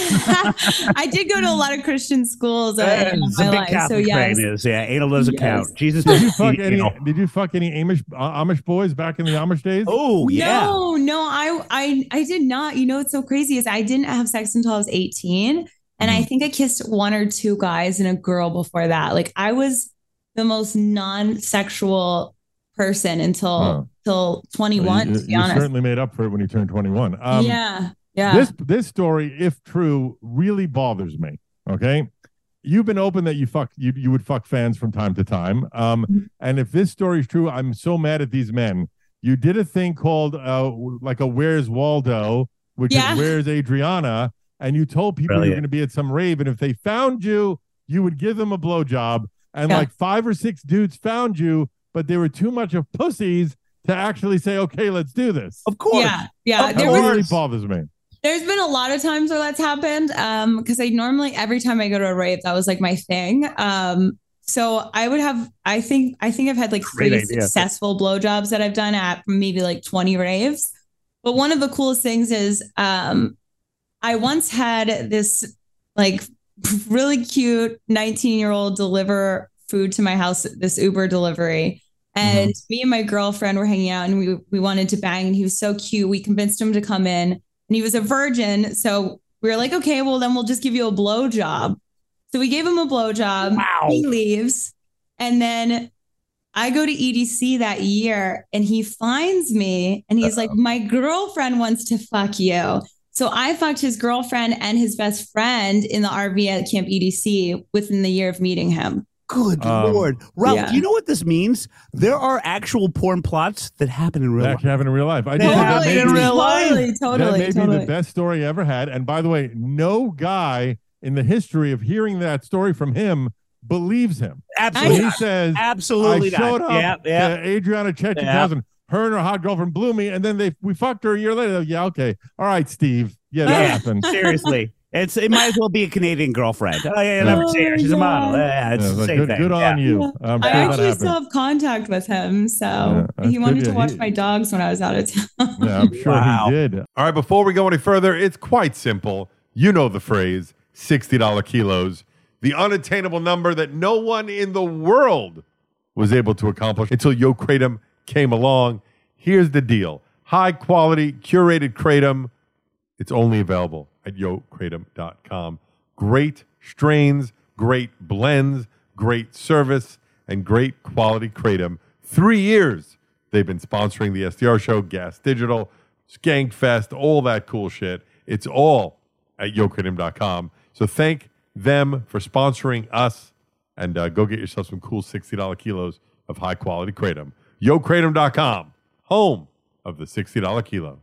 I did go to a lot of Christian schools uh, Yeah, in it's my a big life. Catholic So yes. thing is, yeah, anal doesn't Yes. count. Jesus Did you doesn't fuck need any? anal. Did you fuck any Amish uh, Amish boys back in the Amish days? Oh yeah. No, no, I, I, I did not. You know, what's so crazy is I didn't have sex until I was eighteen. And I think I kissed one or two guys and a girl before that. Like I was the most non-sexual person until, Huh. till twenty-one, you, to be you honest. certainly made up for it when you turned twenty-one. Um, yeah. Yeah. This this story, if true, really bothers me. Okay, you've been open that you fuck you you would fuck fans from time to time. Um, Mm-hmm. and if this story is true, I'm so mad at these men. You did a thing called uh like a Where's Waldo, which Yeah. is Where's Adriana, and you told people Brilliant. you're going to be at some rave, and if they found you, you would give them a blowjob. And Yeah. like five or six dudes found you, but they were too much of pussies to actually say, "Okay, let's do this." Of course. Yeah. Yeah. Of That There was, really bothers me. There's been a lot of times where that's happened. Um, because I normally every time I go to a rave, that was like my thing. Um, so I would have, I think, I think I've had like Great three idea. successful blowjobs that I've done at maybe like twenty raves. But one of the coolest things is, um, I once had this like really cute nineteen year old deliver food to my house, this Uber delivery. And me and my girlfriend were hanging out and we, we wanted to bang and he was so cute. We convinced him to come in. And he was a virgin. So we were like, okay, well, then we'll just give you a blowjob. So we gave him a blowjob. Wow. He leaves. And then I go to E D C that year and he finds me and he's like, my girlfriend wants to fuck you. So I fucked his girlfriend and his best friend in the R V at Camp E D C within the year of meeting him. Good Um, Lord. Ralph, yeah. do you know what this means? There are actual porn plots that happen in real That life. actually happened in real life. I They did that. happen May in be- real life. Totally, totally, that may totally. be the best story I ever had. And by the way, no guy in the history of hearing that story from him believes him. When Absolutely. he not. says, Absolutely I showed not. up Yeah, yeah. to Adriana Chechik's Yeah. house and her and her hot girlfriend blew me, and then they we fucked her a year later. Yeah, okay. All right, Steve. Yeah, that Yeah. happened. Seriously. It's it might as well be a Canadian girlfriend. Oh yeah, you never see her. She's a model. Yeah, it's Yeah, the like, same good thing. good Yeah. on you. I'm I sure that actually happened. still have contact with him. So Yeah, that's he wanted good. to Yeah, watch he- my dogs when I was out of town. Yeah, I'm sure Wow. he did. All right, before we go any further, it's quite simple. You know the phrase sixty dollar kilos, the unattainable number that no one in the world was able to accomplish until Yo Kratom came along. Here's the deal. High quality, curated Kratom. It's only available at yo kratom dot com. Great strains, great blends, great service, and great quality Kratom. Three years they've been sponsoring the S D R show, Gas Digital, Skankfest, all that cool shit. It's all at yo kratom dot com. So thank them for sponsoring us, and uh, go get yourself some cool sixty dollar kilos of high quality Kratom. yo kratom dot com, home of the sixty dollar kilo.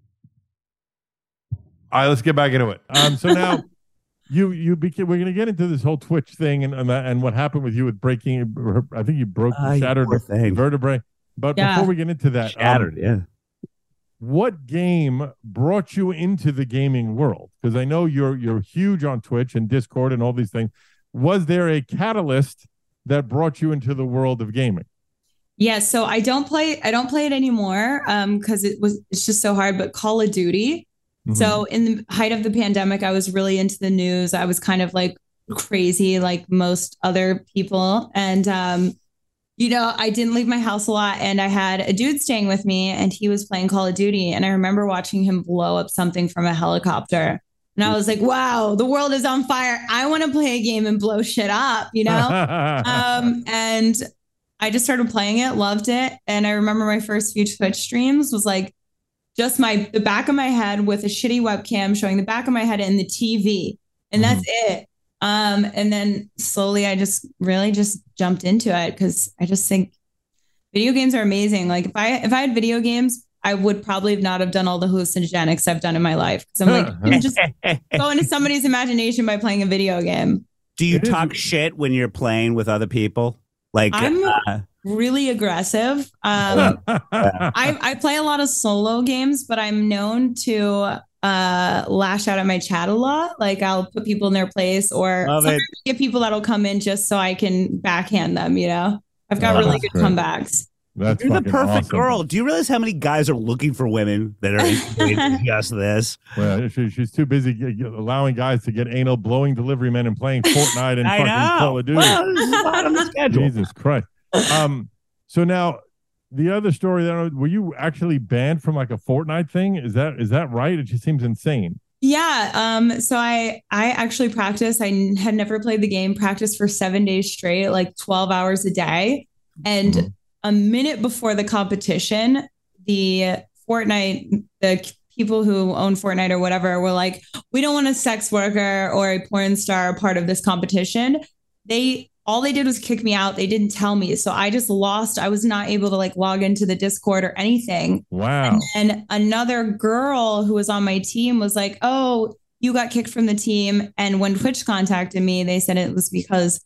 All right, let's get back into it. Um, so now you you became, we're going to get into this whole Twitch thing and and, that, and what happened with you with breaking. I think you broke, Ah, you shattered poor thing. vertebrae. But Yeah. before we get into that, um, Shattered. Yeah. what game brought you into the gaming world? Because I know you're you're huge on Twitch and Discord and all these things. Was there a catalyst that brought you into the world of gaming? Yeah, so I don't play I don't play it anymore um because it was it's just so hard, but Call of Duty. So in the height of the pandemic, I was really into the news. I was kind of like crazy like most other people. And um you know, I didn't leave my house a lot, and I had a dude staying with me, and he was playing Call of Duty, and I remember watching him blow up something from a helicopter. And I was like, wow, the world is on fire. I want to play a game and blow shit up, you know? um, and I just started playing it, loved it. And I remember my first few Twitch streams was like just my the back of my head with a shitty webcam showing the back of my head and the T V. And that's mm-hmm. it. Um, and then slowly I just really just jumped into it because I just think video games are amazing. Like if I if I had video games, I would probably not have done all the hallucinogenics I've done in my life. Because I'm like, you can just go into somebody's imagination by playing a video game. Do you talk shit when you're playing with other people? Like I'm uh, really aggressive. Um, I, I play a lot of solo games, but I'm known to uh, lash out at my chat a lot. Like I'll put people in their place, or sometimes I get people that'll come in just so I can backhand them. You know, I've got oh, really good great. comebacks. That's You're the perfect awesome. girl. Do you realize how many guys are looking for women that are into just this? Well, she, she's too busy g- allowing guys to get anal, blowing delivery men, and playing Fortnite and I fucking know. Call of Duty. Well, this is not on the schedule. Jesus Christ. Um, so now the other story that were you actually banned from like a Fortnite thing? Is that is that right? It just seems insane. Yeah. Um, so I I actually practiced. I n- had never played the game, practiced for seven days straight, like twelve hours a day. And mm-hmm. a minute before the competition, the Fortnite, the people who own Fortnite or whatever were like, we don't want a sex worker or a porn star part of this competition. They all they did was kick me out. They didn't tell me. So I just lost. I was not able to like log into the Discord or anything. Wow. And, and another girl who was on my team was like, oh, you got kicked from the team. And when Twitch contacted me, they said it was because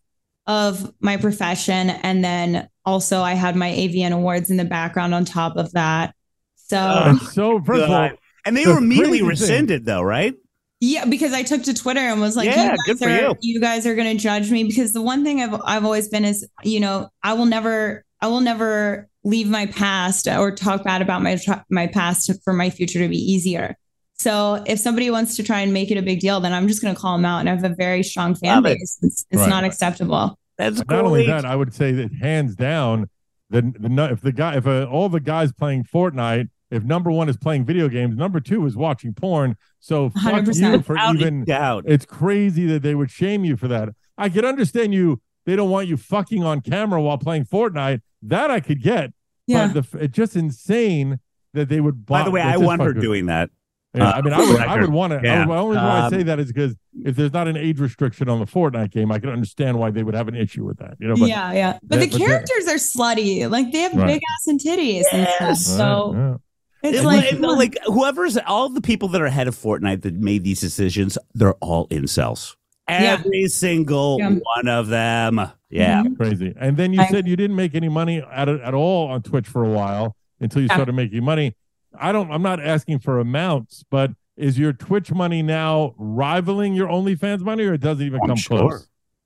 of my profession. And then also I had my A V N awards in the background on top of that. So, uh, so first of all, and they were immediately rescinded though, right? Yeah, because I took to Twitter and was like, yeah, you good for are, you. You guys are going to judge me, because the one thing I've I've always been is, you know, I will never I will never leave my past or talk bad about my my past for my future to be easier. So if somebody wants to try and make it a big deal, then I'm just going to call them out. And I have a very strong fan Love base. It. It's, it's right. not acceptable. That's not great. only that, I would say that hands down, the, the if the guy if uh, all the guys playing Fortnite, if number one is playing video games, number two is watching porn. So fuck one hundred percent. You for Without even doubt. It's crazy that they would shame you for that. I could understand you. They don't want you fucking on camera while playing Fortnite. That I could get. Yeah. But the, it's just insane that they would. By the way, I want her doing that. Yeah, uh, I mean, I would, I would want to. Yeah. The only reason why I Um, say that is because if there's not an age restriction on the Fortnite game, I can understand why they would have an issue with that. You know, but, yeah, yeah. But yeah, the but characters are slutty. Like they have Right. big ass and titties and stuff. Yes. So Yeah. it's It's like, like, like whoever's all the people that are head of Fortnite that made these decisions, they're all incels. Yeah. Every single Yeah. one of them. Yeah. Mhm. Crazy. And then you I- said you didn't make any money at at all on Twitch for a while until you Yeah. started making money. I don't. I'm not asking for amounts, but is your Twitch money now rivaling your OnlyFans money, or it doesn't even I'm come sure. close?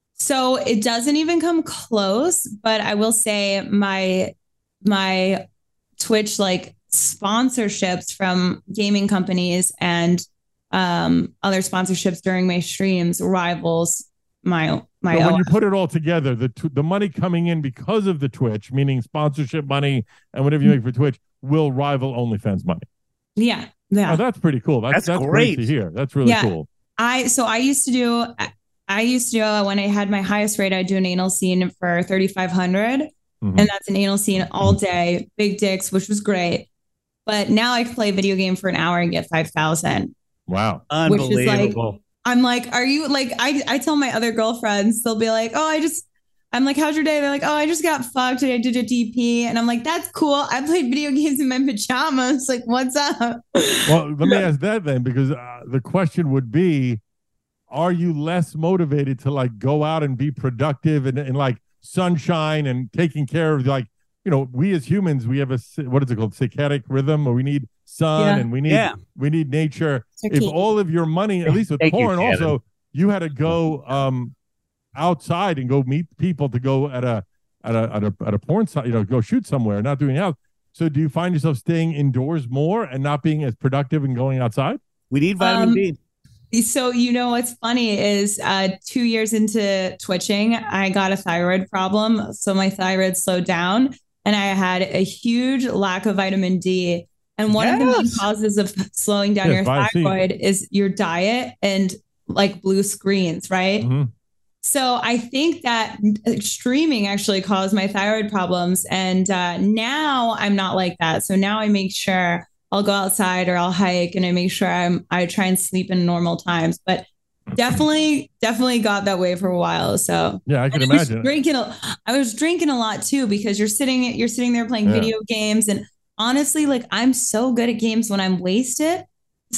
So it doesn't even come close, but I will say my my Twitch like sponsorships from gaming companies and um, other sponsorships during my streams rivals my my So when own. you put it all together, the t- the money coming in because of the Twitch, meaning sponsorship money and whatever you make for Twitch, will rival OnlyFans money. Yeah, yeah. Oh, that's pretty cool. That's That's that's, great. great. to hear. That's really Yeah. cool. I so I used to do I used to do when I had my highest rate, I'd do an anal scene for thirty-five hundred, Mhm. and that's an anal scene all day, big dicks, which was great. But now I can play a video game for an hour and get five thousand. Wow. Which is like- Unbelievable. I'm like, are you like, I, I tell my other girlfriends, they'll be like, oh, I just, I'm like, how's your day? They're like, oh, I just got fucked and I did a D P. And I'm like, that's cool. I played video games in my pajamas. Like, what's up? Well, let me ask that then, because uh, the question would be, are you less motivated to like go out and be productive and, and like sunshine and taking care of like, you know, we as humans, we have a, ci- what is it called? Circadic rhythm, or we need sun Yeah. and we need, Yeah. we need nature. If Circadian. all of your money, at least with Thank you, porn, Shannon. also, you had to go um, outside and go meet people to go at a, at a, at a, at a porn site, you know, go shoot somewhere, not doing else. So do you find yourself staying indoors more and not being as productive and going outside? We need vitamin Um, D. So, you know, what's funny is uh, two years into twitching, I got a thyroid problem. So my thyroid slowed down and I had a huge lack of vitamin D. And one of the main Yes. causes of slowing down Yes, your vitamin C. thyroid is your diet and like blue screens, right? Mhm. So I think that streaming actually caused my thyroid problems. And uh, now I'm not like that. So now I make sure I'll go outside or I'll hike and I make sure I'm, I try and sleep in normal times, but definitely, definitely got that way for a while. So Yeah, I can and I was imagine. drinking. A, I was drinking a lot too, because you're sitting, you're sitting there playing Yeah. video games. And honestly, like I'm so good at games when I'm wasted.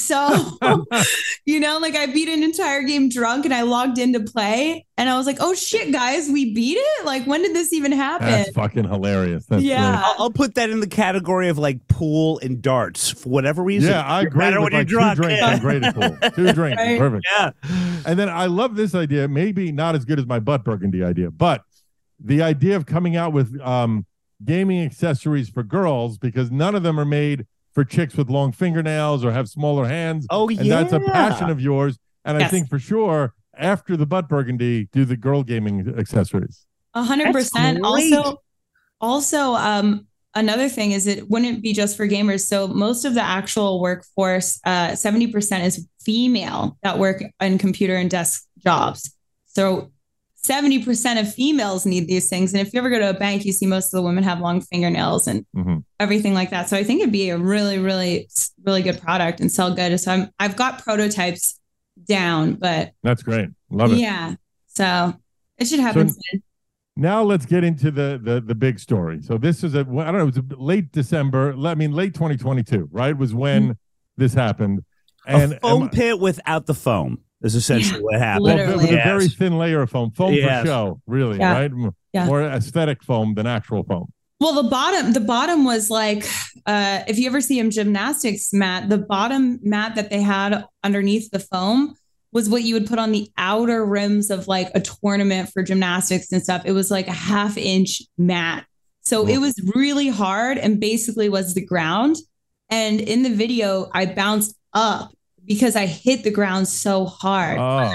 So, you know, like I beat an entire game drunk and I logged in to play and I was like, oh shit, guys, we beat it. Like, when did this even happen? That's fucking hilarious. That's Yeah. great. I'll, I'll put that in the category of like pool and darts for whatever reason. Yeah, I You're agree better with when like you're two drunk. drinks. I'm great at pool. Two drinks, Right. perfect. Yeah. And then I love this idea. Maybe not as good as my butt burgundy idea, but the idea of coming out with um, gaming accessories for girls, because none of them are made for chicks with long fingernails or have smaller hands. Oh, and that's a yeah. passion of yours. And I Yes. think for sure after the butt burgundy, do the girl gaming accessories. A hundred That's percent. great. Also, also, um, another thing is it wouldn't be just for gamers. So most of the actual workforce, uh, seventy percent is female that work in computer and desk jobs. So seventy percent of females need these things. And if you ever go to a bank, you see most of the women have long fingernails and Mhm. everything like that. So I think it'd be a really, really, really good product and sell good. So I'm, I've got prototypes down, but That's great. Love it. yeah, so it should happen So- soon. Now let's get into the the the big story. So this is a I don't know, it was a late December, I mean late twenty twenty-two, right? Was when this happened. And a foam am I- pit without the foam is essentially Yeah, what happened. well, literally. with a Yes. very thin layer of foam, foam Yes. for show, really, Yeah. right? M- Yeah. More aesthetic foam than actual foam. Well, the bottom, the bottom was like, uh, if you ever see a gymnastics mat, the bottom mat that they had underneath the foam was what you would put on the outer rims of like a tournament for gymnastics and stuff. It was like a half inch mat. So it was really hard and basically was the ground. And in the video, I bounced up because I hit the ground so hard. Oh,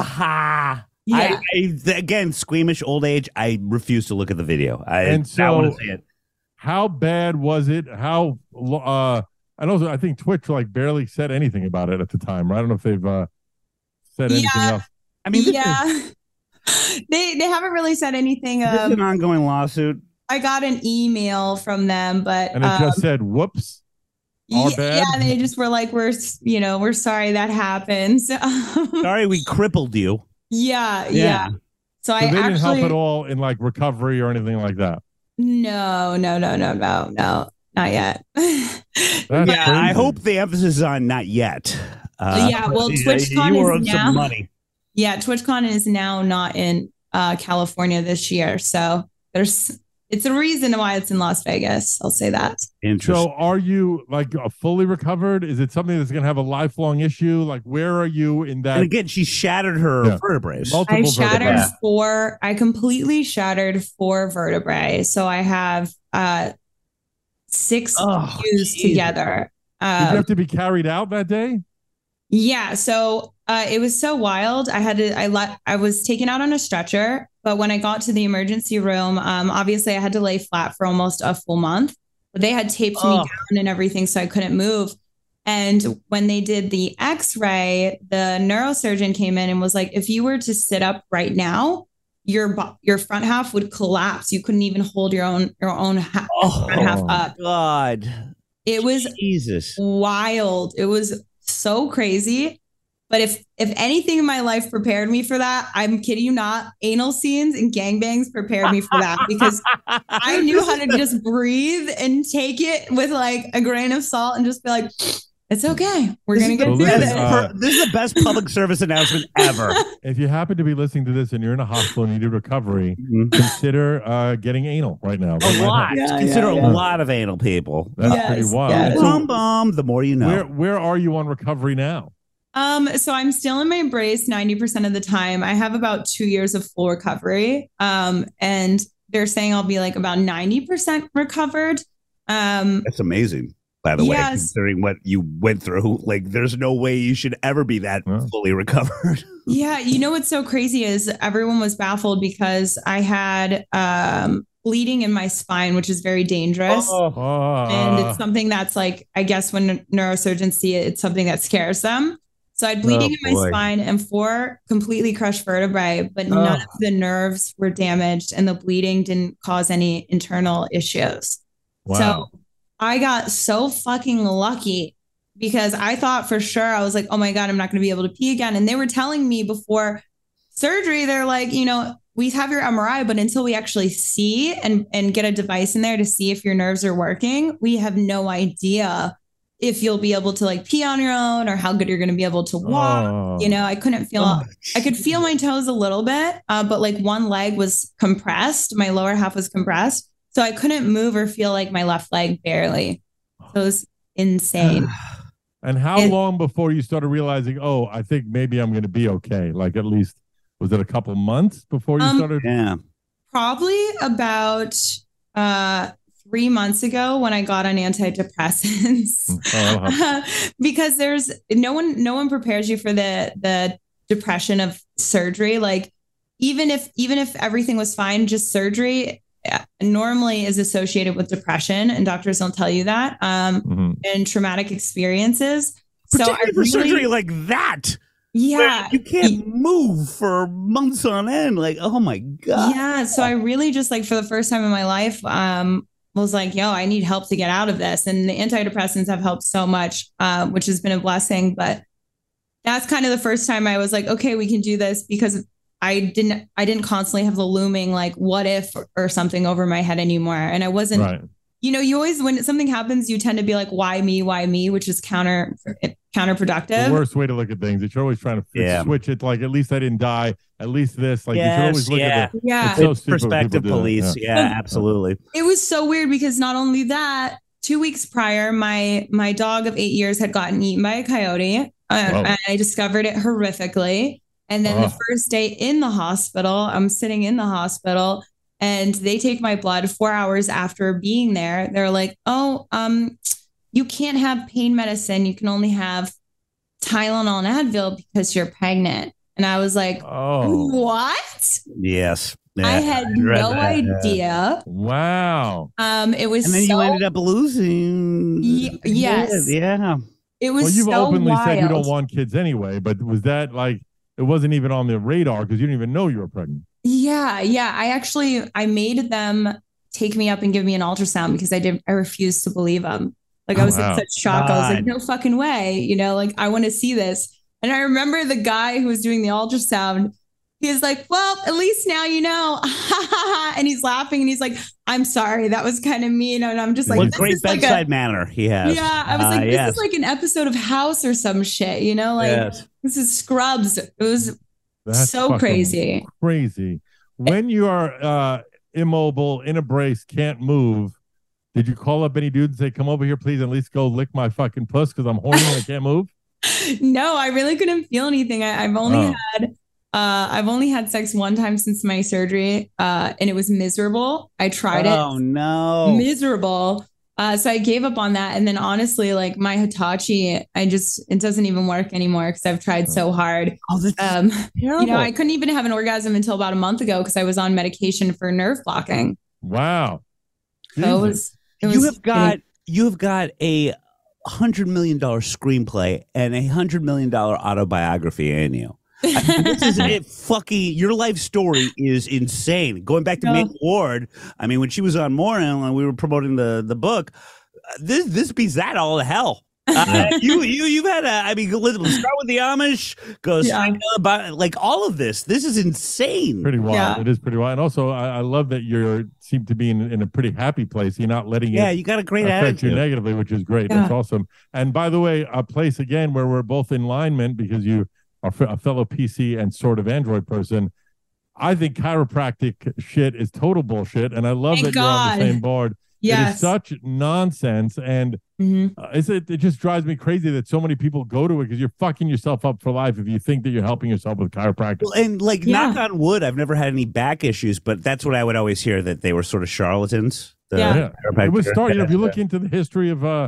Ah, Yeah. I, I, th- again, squeamish old age. I refuse to look at the video. I, And I want so- to see it. how bad was it? How uh I know I think Twitch like barely said anything about it at the time, right? I don't know if they've uh said anything Yeah. else. I mean, this, yeah. is, they they haven't really said anything. this is Um, an ongoing lawsuit. I got an email from them, but And it um, just said whoops. Our yeah, bad? yeah, they just were like, we're, you know, we're sorry that happened. So, Sorry, we crippled you. yeah, yeah, Yeah. So So I they didn't actually, help at all in like recovery or anything like that. no, no, no, no, no, no, not yet. That's yeah, I crazy. hope the emphasis is on not yet. Uh, Yeah, well, you- TwitchCon you were is on now- some money. Yeah, TwitchCon is now not in uh, California this year, so there's it's a reason why it's in Las Vegas. I'll say that. Interesting. So are you like uh, fully recovered? Is it something that's going to have a lifelong issue? Like where are you in that? and again, she shattered her Yeah. vertebrae. Multiple I shattered vertebrae. four. I completely shattered four vertebrae. So I have uh, six Oh, fused Jesus. together. Did you Uh, have to be carried out that day? yeah. So uh, it was so wild. I had to. I let. I was taken out on a stretcher, but when I got to the emergency room, um, obviously I had to lay flat for almost a full month. But they had taped me Oh. down and everything, so I couldn't move. And when they did the X-ray, the neurosurgeon came in and was like, "If you were to sit up right now, your bo- your front half would collapse. You couldn't even hold your own your own ha- Oh, front half up. God. It was Jesus. wild. It was so crazy." But if if anything in my life prepared me for that, I'm kidding you not, anal scenes and gangbangs prepared me for that because I knew how to just breathe and take it with like a grain of salt and just be like, it's okay. We're This gonna is get the through best this. part. Per- this is the best public service announcement ever. If you happen to be listening to this and you're in a hospital and you need recovery, consider uh, getting anal right now. That A might lot. help. Yeah, Consider yeah, a yeah. lot of anal people. That's Yes, pretty wild. yes. And so Bum bum. The more you know. where where are you on recovery now? Um, so I'm still in my brace ninety percent of the time. I have about two years of full recovery. Um, and they're saying I'll be like about ninety percent recovered. Um, That's amazing. by the way, Yes. considering what you went through. Like, there's no way you should ever be that Yeah. fully recovered. Yeah, you know what's so crazy is everyone was baffled because I had um, bleeding in my spine, which is very dangerous. Oh, And it's something that's like, I guess when neurosurgeons see it, it's something that scares them. So I had bleeding Oh, in my boy. spine and four completely crushed vertebrae, but none Oh. of the nerves were damaged and the bleeding didn't cause any internal issues. wow. So I got so fucking lucky because I thought for sure, I was like, oh my God, I'm not going to be able to pee again. And they were telling me before surgery, they're like, you know, we have your M R I, but until we actually see and, and get a device in there to see if your nerves are working, we have no idea if you'll be able to like pee on your own or how good you're going to be able to walk. Oh. You know, I couldn't feel, Oh, I could feel my toes a little bit, uh, but like one leg was compressed. My lower half was compressed. So I couldn't move or feel like my left leg barely. So it was insane. And how And- long before you started realizing, oh, I think maybe I'm going to be okay? Like at least, was it a couple months before you Um, started? Yeah. Probably about uh, three months ago when I got on antidepressants. Oh, that'll help. Because there's no one, no one prepares you for the the depression of surgery. Like even if even if everything was fine, just surgery uh, normally is associated with depression, and doctors don't tell you that. Um, Mhm. and traumatic experiences. So I Particularly for really, surgery like that. yeah, where you can't move for months on end. Like, oh my God. yeah. So I really just like for the first time in my life, um, was like, yo, I need help to get out of this. And the antidepressants have helped so much, uh, which has been a blessing. But that's kind of the first time I was like, okay, we can do this because I didn't, I didn't constantly have the looming, like, what if or something over my head anymore. And I wasn't, Right. you know, you always, when something happens, you tend to be like, why me, why me, which is counter counterproductive. The worst way to look at things. That you're always trying to f- Yeah. switch it. Like, at least I didn't die. At least this. Like, you should Yes, always look yeah. at it. Yeah. It's so It's stupid when perspective people do that. police. Yeah. Yeah, absolutely. It was so weird because not only that, two weeks prior, my my dog of eight years had gotten eaten by a coyote. Uh, Whoa. and I discovered it horrifically. And then Oh. the first day in the hospital, I'm sitting in the hospital and they take my blood four hours after being there. They're like, oh, um, you can't have pain medicine. You can only have Tylenol and Advil because you're pregnant. And I was like, Oh, what? Yes. I Yeah. had read no that, yeah. idea. wow. Um, it was And then so, you ended up losing. Ye- yes. Yeah. it was Well, you've so openly wild. said you don't want kids anyway, but was that like, it wasn't even on the radar because you didn't even know you were pregnant? Yeah, yeah. I actually I made them take me up and give me an ultrasound because I did I refused to believe them. Like I was Wow. in such shock. I was like, God. no fucking way. You know, like I want to see this. And I remember the guy who was doing the ultrasound. He was like, well, at least now you know. And he's laughing and he's like, I'm sorry. That was kind of mean. And I'm just like, What this great is like bedside a, manner he has. yeah. I was like, Uh, this yes. is like an episode of House or some shit, you know, like Yes. this is Scrubs. It was That's so fucking crazy. Crazy. When you are uh, immobile, in a brace, can't move, did you call up any dude and say, come over here, please, and at least go lick my fucking puss because I'm horny and I can't move? No, I really couldn't feel anything. I, I've only Oh. had uh I've only had sex one time since my surgery, uh, and it was miserable. I tried Oh it. no. Miserable. Uh, so I gave up on that. And then honestly, like my Hitachi, I just it doesn't even work anymore because I've tried so hard. Oh, that's Um, terrible. you know, I couldn't even have an orgasm until about a month ago because I was on medication for nerve blocking. Wow. So it Jesus. was it was you have got you have got a hundred million dollar screenplay and a hundred million dollar autobiography in you. I mean, this is it. Fucking your life story is insane. Going back to No. Mabel Ward, I mean, when she was on Morning and we were promoting the the book, uh, this this beats that all to hell. Uh, you you you've had a. I mean, let's start with the Amish. Goes Yeah. about like all of this. This is insane. Pretty wild. Yeah. It is pretty wild. And also, I, I love that you seem to be in, in a pretty happy place. You're not letting Yeah, it you got a great affect you attitude. negatively, which is great. Yeah. That's awesome. And by the way, a place again where we're both in alignment because you are a fellow P C and sort of Android person. I think chiropractic shit is total bullshit, and I love Thank that you're on the God. same board. It is yes. such nonsense, and Mhm. uh, it's, it, it just drives me crazy that so many people go to it because you're fucking yourself up for life if you think that you're helping yourself with chiropractic. Well, and like Yeah. knock on wood, I've never had any back issues, but that's what I would always hear that they were sort of charlatans. The Yeah. Yeah. chiropractor. It was started. You know, if you look into the history of uh,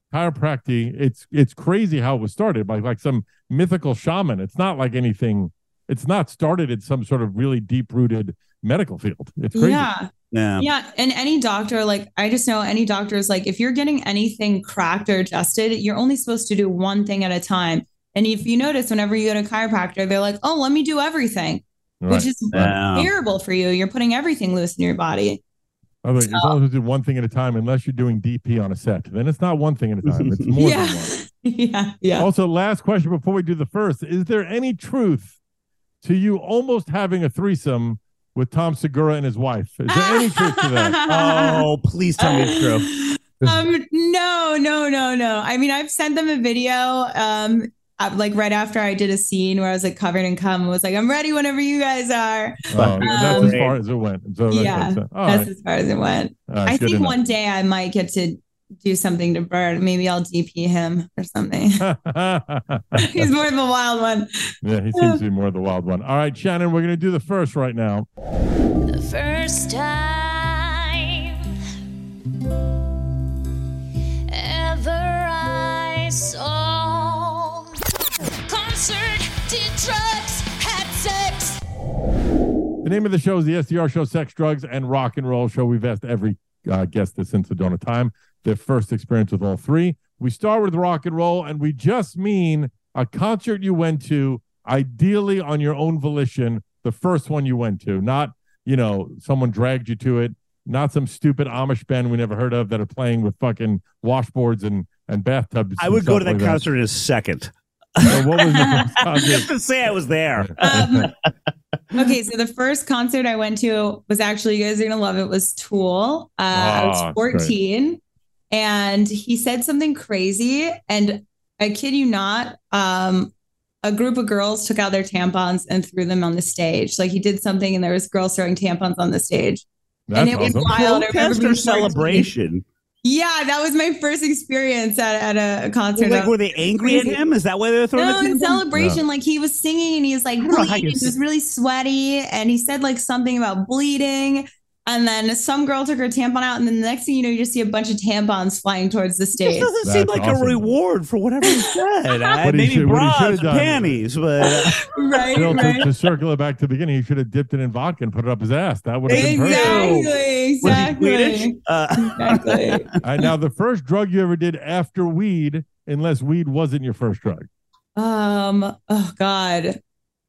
chiropractic, it's it's crazy how it was started by like some mythical shaman. It's not like anything. It's not started in some sort of really deep rooted medical field. It's crazy. Yeah. Yeah. Yeah. And any doctor, like, I just know any doctor is like, if you're getting anything cracked or adjusted, you're only supposed to do one thing at a time. And if you notice, whenever you go to a chiropractor, they're like, oh, let me do everything, Right. which is Yeah. terrible for you. You're putting everything loose in your body. I think you're supposed to do one thing at a time unless you're doing D P on a set. Then it's not one thing at a time. It's more Yeah. than one. Yeah. Yeah. Also, last question before we do the first. Is there any truth to you almost having a threesome with Tom Segura and his wife? Is there any truth to that? Oh, please tell me it's true. Um, no, no, no, no. I mean, I've sent them a video, um, uh, like right after I did a scene where I was like covered in cum and was like, I'm ready whenever you guys are. Oh, that's Um, as far as it went. So that's- yeah, that's, uh, all that's right. as far as it went. All right, I good think enough. one day I might get to do something to Bert. Maybe I'll D P him or something. He's more of a wild one. Yeah, he seems to be more of the wild one. All right, Shannon, we're going to do the first right now. The first time ever I saw concert, did drugs, had sex. The name of the show is the S D R Show, Sex, Drugs, and Rock and Roll Show. We've asked every uh, guest this since the dawn of time, their first experience with all three. We start with rock and roll, and we just mean a concert you went to, ideally on your own volition, the first one you went to, not, you know, someone dragged you to it, not some stupid Amish band we never heard of that are playing with fucking washboards and, and bathtubs. I and would go stuff to that like concert in a second. So what was the first concert? Just to say I was there. Um, okay, so the first concert I went to was actually, you guys are gonna love it, was Tool. Uh, I Ah, was great. fourteen, and he said something crazy, and I kid you not, um, a group of girls took out their tampons and threw them on the stage. Like he did something, and there was girls throwing tampons on the stage. That's and it was awesome. wild. I remember Protest being or fourteen. celebration? Yeah, that was my first experience at, at a concert. Like, That were was they angry at crazy. him? Is that why they were throwing No, the in tampon? celebration, like he was singing and he was like don't know how you bleeding. He was s- really sweaty, and he said like something about bleeding. And then some girl took her tampon out, and then the next thing you know, you just see a bunch of tampons flying towards the This stage. doesn't That's seem like awesome. a reward for whatever he said. Uh, What he maybe should- what he bras, should've done- panties, but uh, right, Bill, to, right. to circle it back to the beginning, he should have dipped it in vodka and put it up his ass. That would have been perfect. Exactly, was he exactly. Swedish? Uh, Exactly. All right, now, the first drug you ever did after weed, unless weed wasn't your first drug. Um, oh God.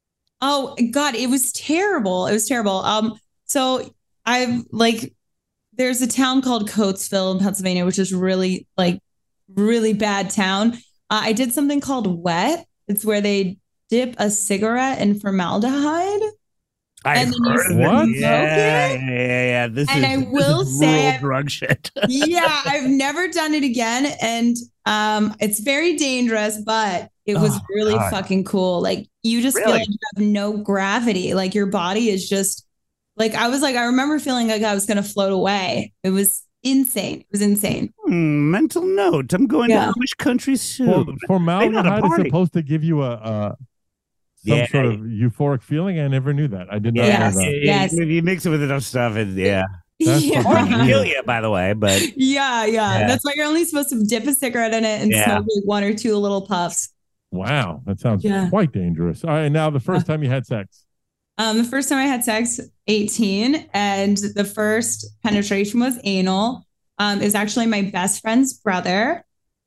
Oh God, it was terrible. It was terrible. Um, so I've like there's a town called Coatesville in Pennsylvania, which is really like really bad town. Uh, I did something called wet. It's where they dip a cigarette in formaldehyde. I've And then you heard of What? it. Yeah, smoke yeah, yeah, yeah. This And is, I this will is say- rural drug shit. Yeah, I've never done it again. And um, it's very dangerous, but it was Oh, really God. fucking cool. Like you just feel Really? like you have no gravity. Like your body is just like I was like, I remember feeling like I was gonna float away. It was insane. It was insane. Hmm, mental note. I'm going Yeah. to Amish country soon. For, Maybe not a formaldehyde is party. supposed to give you a, a some Yeah. sort of euphoric feeling. I never knew that. I did not Yes. know that. yeah, Yes. You, you mix it with enough stuff, and yeah, That's yeah. or it can Yeah. kill you. By the way, but yeah, yeah. Yeah. That's why you're only supposed to dip a cigarette in it and Yeah. smoke like one or two little puffs. Wow, that sounds Yeah. quite dangerous. All right, now the first time you had sex. Um, the first time I had sex, eighteen, and the first penetration was anal. Um, it was actually my best friend's brother.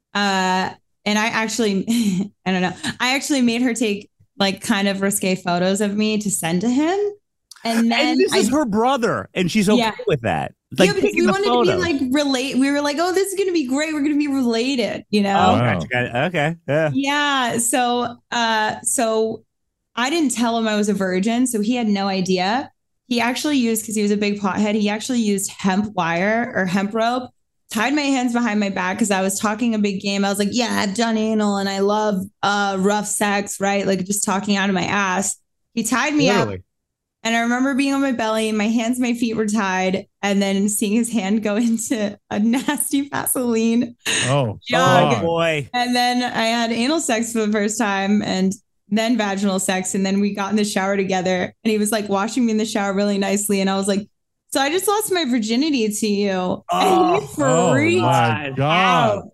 Uh, and I actually, I don't know, I actually made her take like kind of risque photos of me to send to him. And then and this I, is her brother, and she's okay Yeah. with that. Like, yeah, because taking we the wanted photos. to be like relate. We were like, oh, this is going to be great. We're going to be related, you know? Oh, Wow. gotcha, gotcha. Okay, yeah. Yeah. So, uh, so I didn't tell him I was a virgin, so he had no idea. He actually used, because he was a big pothead, he actually used hemp wire or hemp rope, tied my hands behind my back because I was talking a big game. I was like, yeah, I've done anal and I love uh, rough sex, right? Like just talking out of my ass. He tied me up. Literally. And I remember being on my belly, my hands, my feet were tied, and then seeing his hand go into a nasty Vaseline. Oh, Yeah. Oh God. boy. And then I had anal sex for the first time and then vaginal sex. And then we got in the shower together and he was like washing me in the shower really nicely. And I was like, so I just lost my virginity to you. Oh, and he Oh freaked my God. out.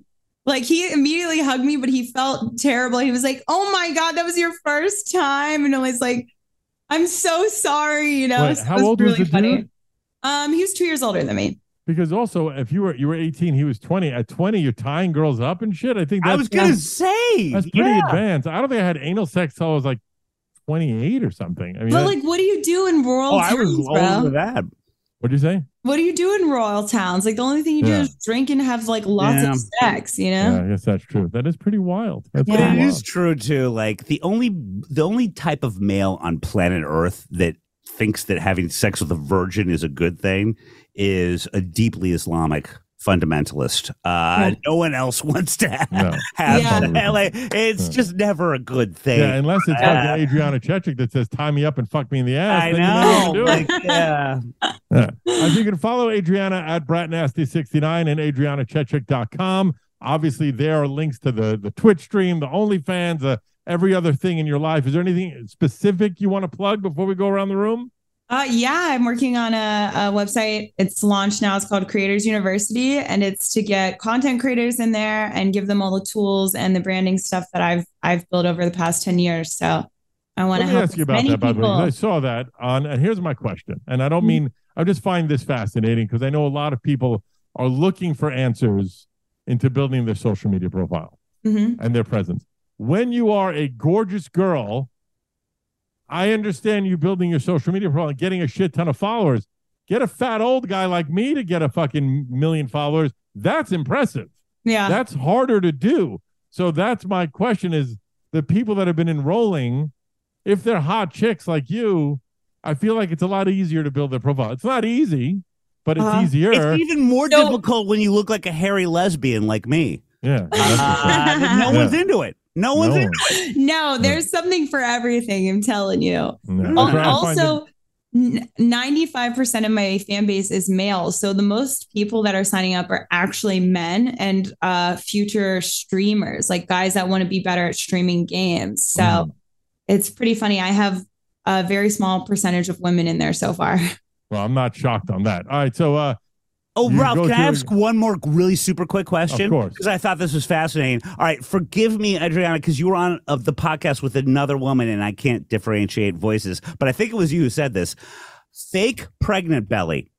Like he immediately hugged me, but he felt terrible. He was like, "Oh my God, that was your first time." And I was like, "I'm so sorry." You know, Wait, so how it was old was really the funny. dude? Um, he was two years older than me. Because also, if you were you were eighteen, he was twenty. At twenty, you're tying girls up and shit. I think that's, I was gonna say that's pretty yeah. advanced. I don't think I had anal sex till I was like twenty-eight or something. I mean, But that- like, what do you do in rural Oh, I was towns, old bro? with that. what'd you say? What do you do in rural towns? Like the only thing you do Yeah. is drink and have like lots Yeah. of sex, you know? Yeah, I guess that's true. That is pretty wild. That's Yeah. But pretty it wild. is true too. Like the only the only type of male on planet Earth that thinks that having sex with a virgin is a good thing is a deeply Islamic fundamentalist. Uh, no one else wants to have, No. have Yeah. like, it's Yeah. just never a good thing. Yeah, unless it's Uh, like Adriana Chechik that says "tie me up and fuck me in the ass." I then you know what know. to do. Like, yeah. Yeah. Uh, you can follow Adriana at Brat Nasty sixty-nine and Adriana Chechik dot com. Obviously, there are links to the the Twitch stream, the OnlyFans, uh, every other thing in your life. Is there anything specific you want to plug before we go around the room? Uh, yeah, I'm working on a, a website. It's launched now. It's called Creators University, and it's to get content creators in there and give them all the tools and the branding stuff that I've I've built over the past ten years. So I want Let to me help ask you as about many that, by the way. people. 'Cause I saw that on, and here's my question. And I don't mean, I just find this fascinating because I know a lot of people are looking for answers into building their social media profile Mhm. and their presence. When you are a gorgeous girl, I understand you building your social media profile and getting a shit ton of followers. Get a fat old guy like me to get a fucking million followers. That's impressive. Yeah. That's harder to do. So that's my question is the people that have been enrolling, if they're hot chicks like you, I feel like it's a lot easier to build their profile. It's not easy, but it's Uh-huh. easier. It's even more So- difficult when you look like a hairy lesbian like me. yeah. that's for sure. Uh, no Yeah. one's into it. No one's No into one. No, there's something for everything. I'm telling you. Yeah. Al- That's why I find it- Also, n- ninety-five percent of my fan base is male. So the most people that are signing up are actually men and uh, future streamers, like guys that want to be better at streaming games. So Mhm. it's pretty funny. I have a very small percentage of women in there so far. well, I'm not shocked on that. All right. So, uh, Oh, You Ralph, go can I to- ask one more really super quick question? Of course. Because I thought this was fascinating. All right, forgive me, Adriana, because you were on of the podcast with another woman and I can't differentiate voices, but I think it was you who said this. Fake pregnant belly.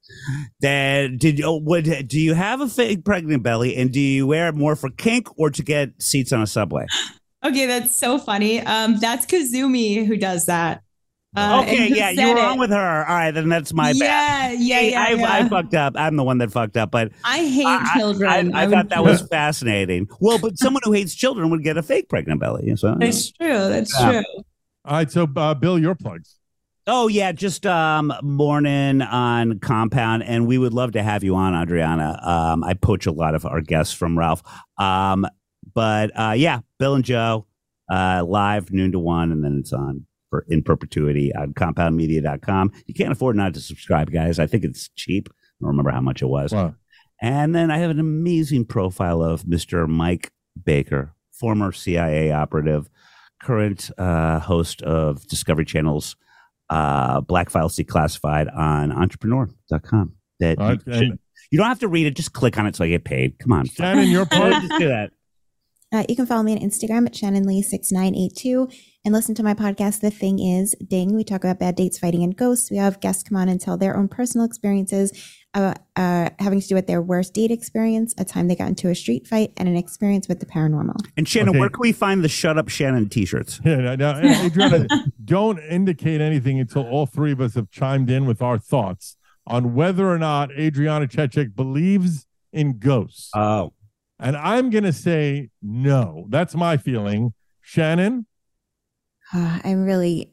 That did oh, what, do you have a fake pregnant belly and do you wear it more for kink or to get seats on a subway? Okay, that's so funny. Um, that's Kazumi who does that. Uh, okay, and who yeah, you said were it. on with her. All right, then that's my bad. Yeah, yeah, Hey, yeah. I, yeah. I fucked up. I'm the one that fucked up, but I hate I- children. I, I would- thought that was fascinating. Well, but someone who hates children would get a fake pregnant belly. So. That's true. That's Yeah. true. all right. So, uh, Bill, your plugs. Oh yeah, just um morning on Compound, and we would love to have you on, Adriana. Um, I poach a lot of our guests from Ralph. Um, but uh, yeah, Bill and Joe, uh, live noon to one, and then it's on for in perpetuity on compound media dot com. You can't afford not to subscribe, guys. I think it's cheap. I don't remember how much it was. Wow. And then I have an amazing profile of Mister Mike Baker, former C I A operative, current uh, host of Discovery Channel's uh, Black Files Declassified on entrepreneur dot com. That All right, you, should- and- you don't have to read it. Just click on it so I get paid. Come on. Shannon, your plug. Just do that. Uh, you can follow me on Instagram at Shannon Lee six nine eight two and listen to my podcast, The Thing Is Ding. We talk about bad dates, fighting, and ghosts. We have guests come on and tell their own personal experiences uh, uh, having to do with their worst date experience, a time they got into a street fight, and an experience with the paranormal. And Shannon, Okay. where can we find the Shut Up Shannon t-shirts? Yeah, now, now, Adriana, don't indicate anything until all three of us have chimed in with our thoughts on whether or not Adriana Chechik believes in ghosts. Oh. And I'm going to say no. That's my feeling. Shannon? Uh, I'm really,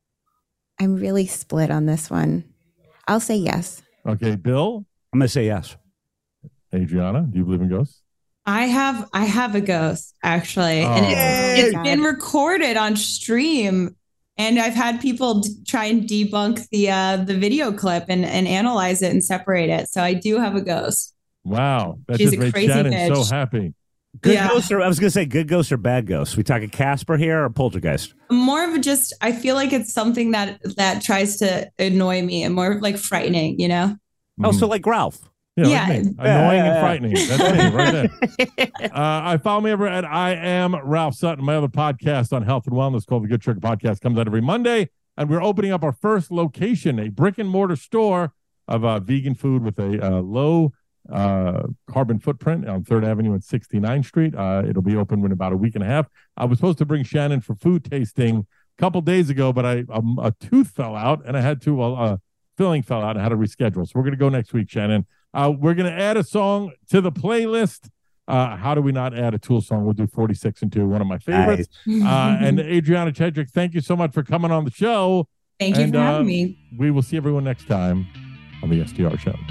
I'm really split on this one. I'll say yes. Okay, Bill? I'm going to say yes. Adriana, do you believe in ghosts? I have I have a ghost actually, and Oh. it's, it's Yay. been recorded on stream, and I've had people d- try and debunk the uh, the video clip and and analyze it and separate it. So I do have a ghost. Wow. That She's just a made crazy Shannon bitch. so happy. Good Yeah. ghosts or I was going to say good ghosts or bad ghosts. We talking Casper here or Poltergeist? More of a just I feel like it's something that that tries to annoy me and more like frightening, you know. Oh, Mhm. so like Ralph. Yeah, Yeah. like me. Annoying and frightening. That's me right there. Uh, I follow me over at I am Ralph Sutton. My other podcast on health and wellness called the Good Sugar Podcast comes out every Monday, and we're opening up our first location, a brick and mortar store of uh, vegan food with a uh, low uh, carbon footprint on Third Avenue and sixty-ninth Street. Uh, it'll be open in about a week and a half. I was supposed to bring Shannon for food tasting a couple days ago, but I um, a tooth fell out, and I had to uh, uh, filling fell out. And I had to reschedule, so we're going to go next week, Shannon. Uh, we're going to add a song to the playlist. Uh, how do we not add a Tool song? We'll do forty-six and two, one of my favorites. Nice. Uh, and Adriana Chechik, thank you so much for coming on the show. Thank you and, for having uh, me. We will see everyone next time on the S D R Show.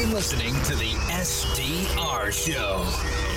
You've been listening to the S D R Show.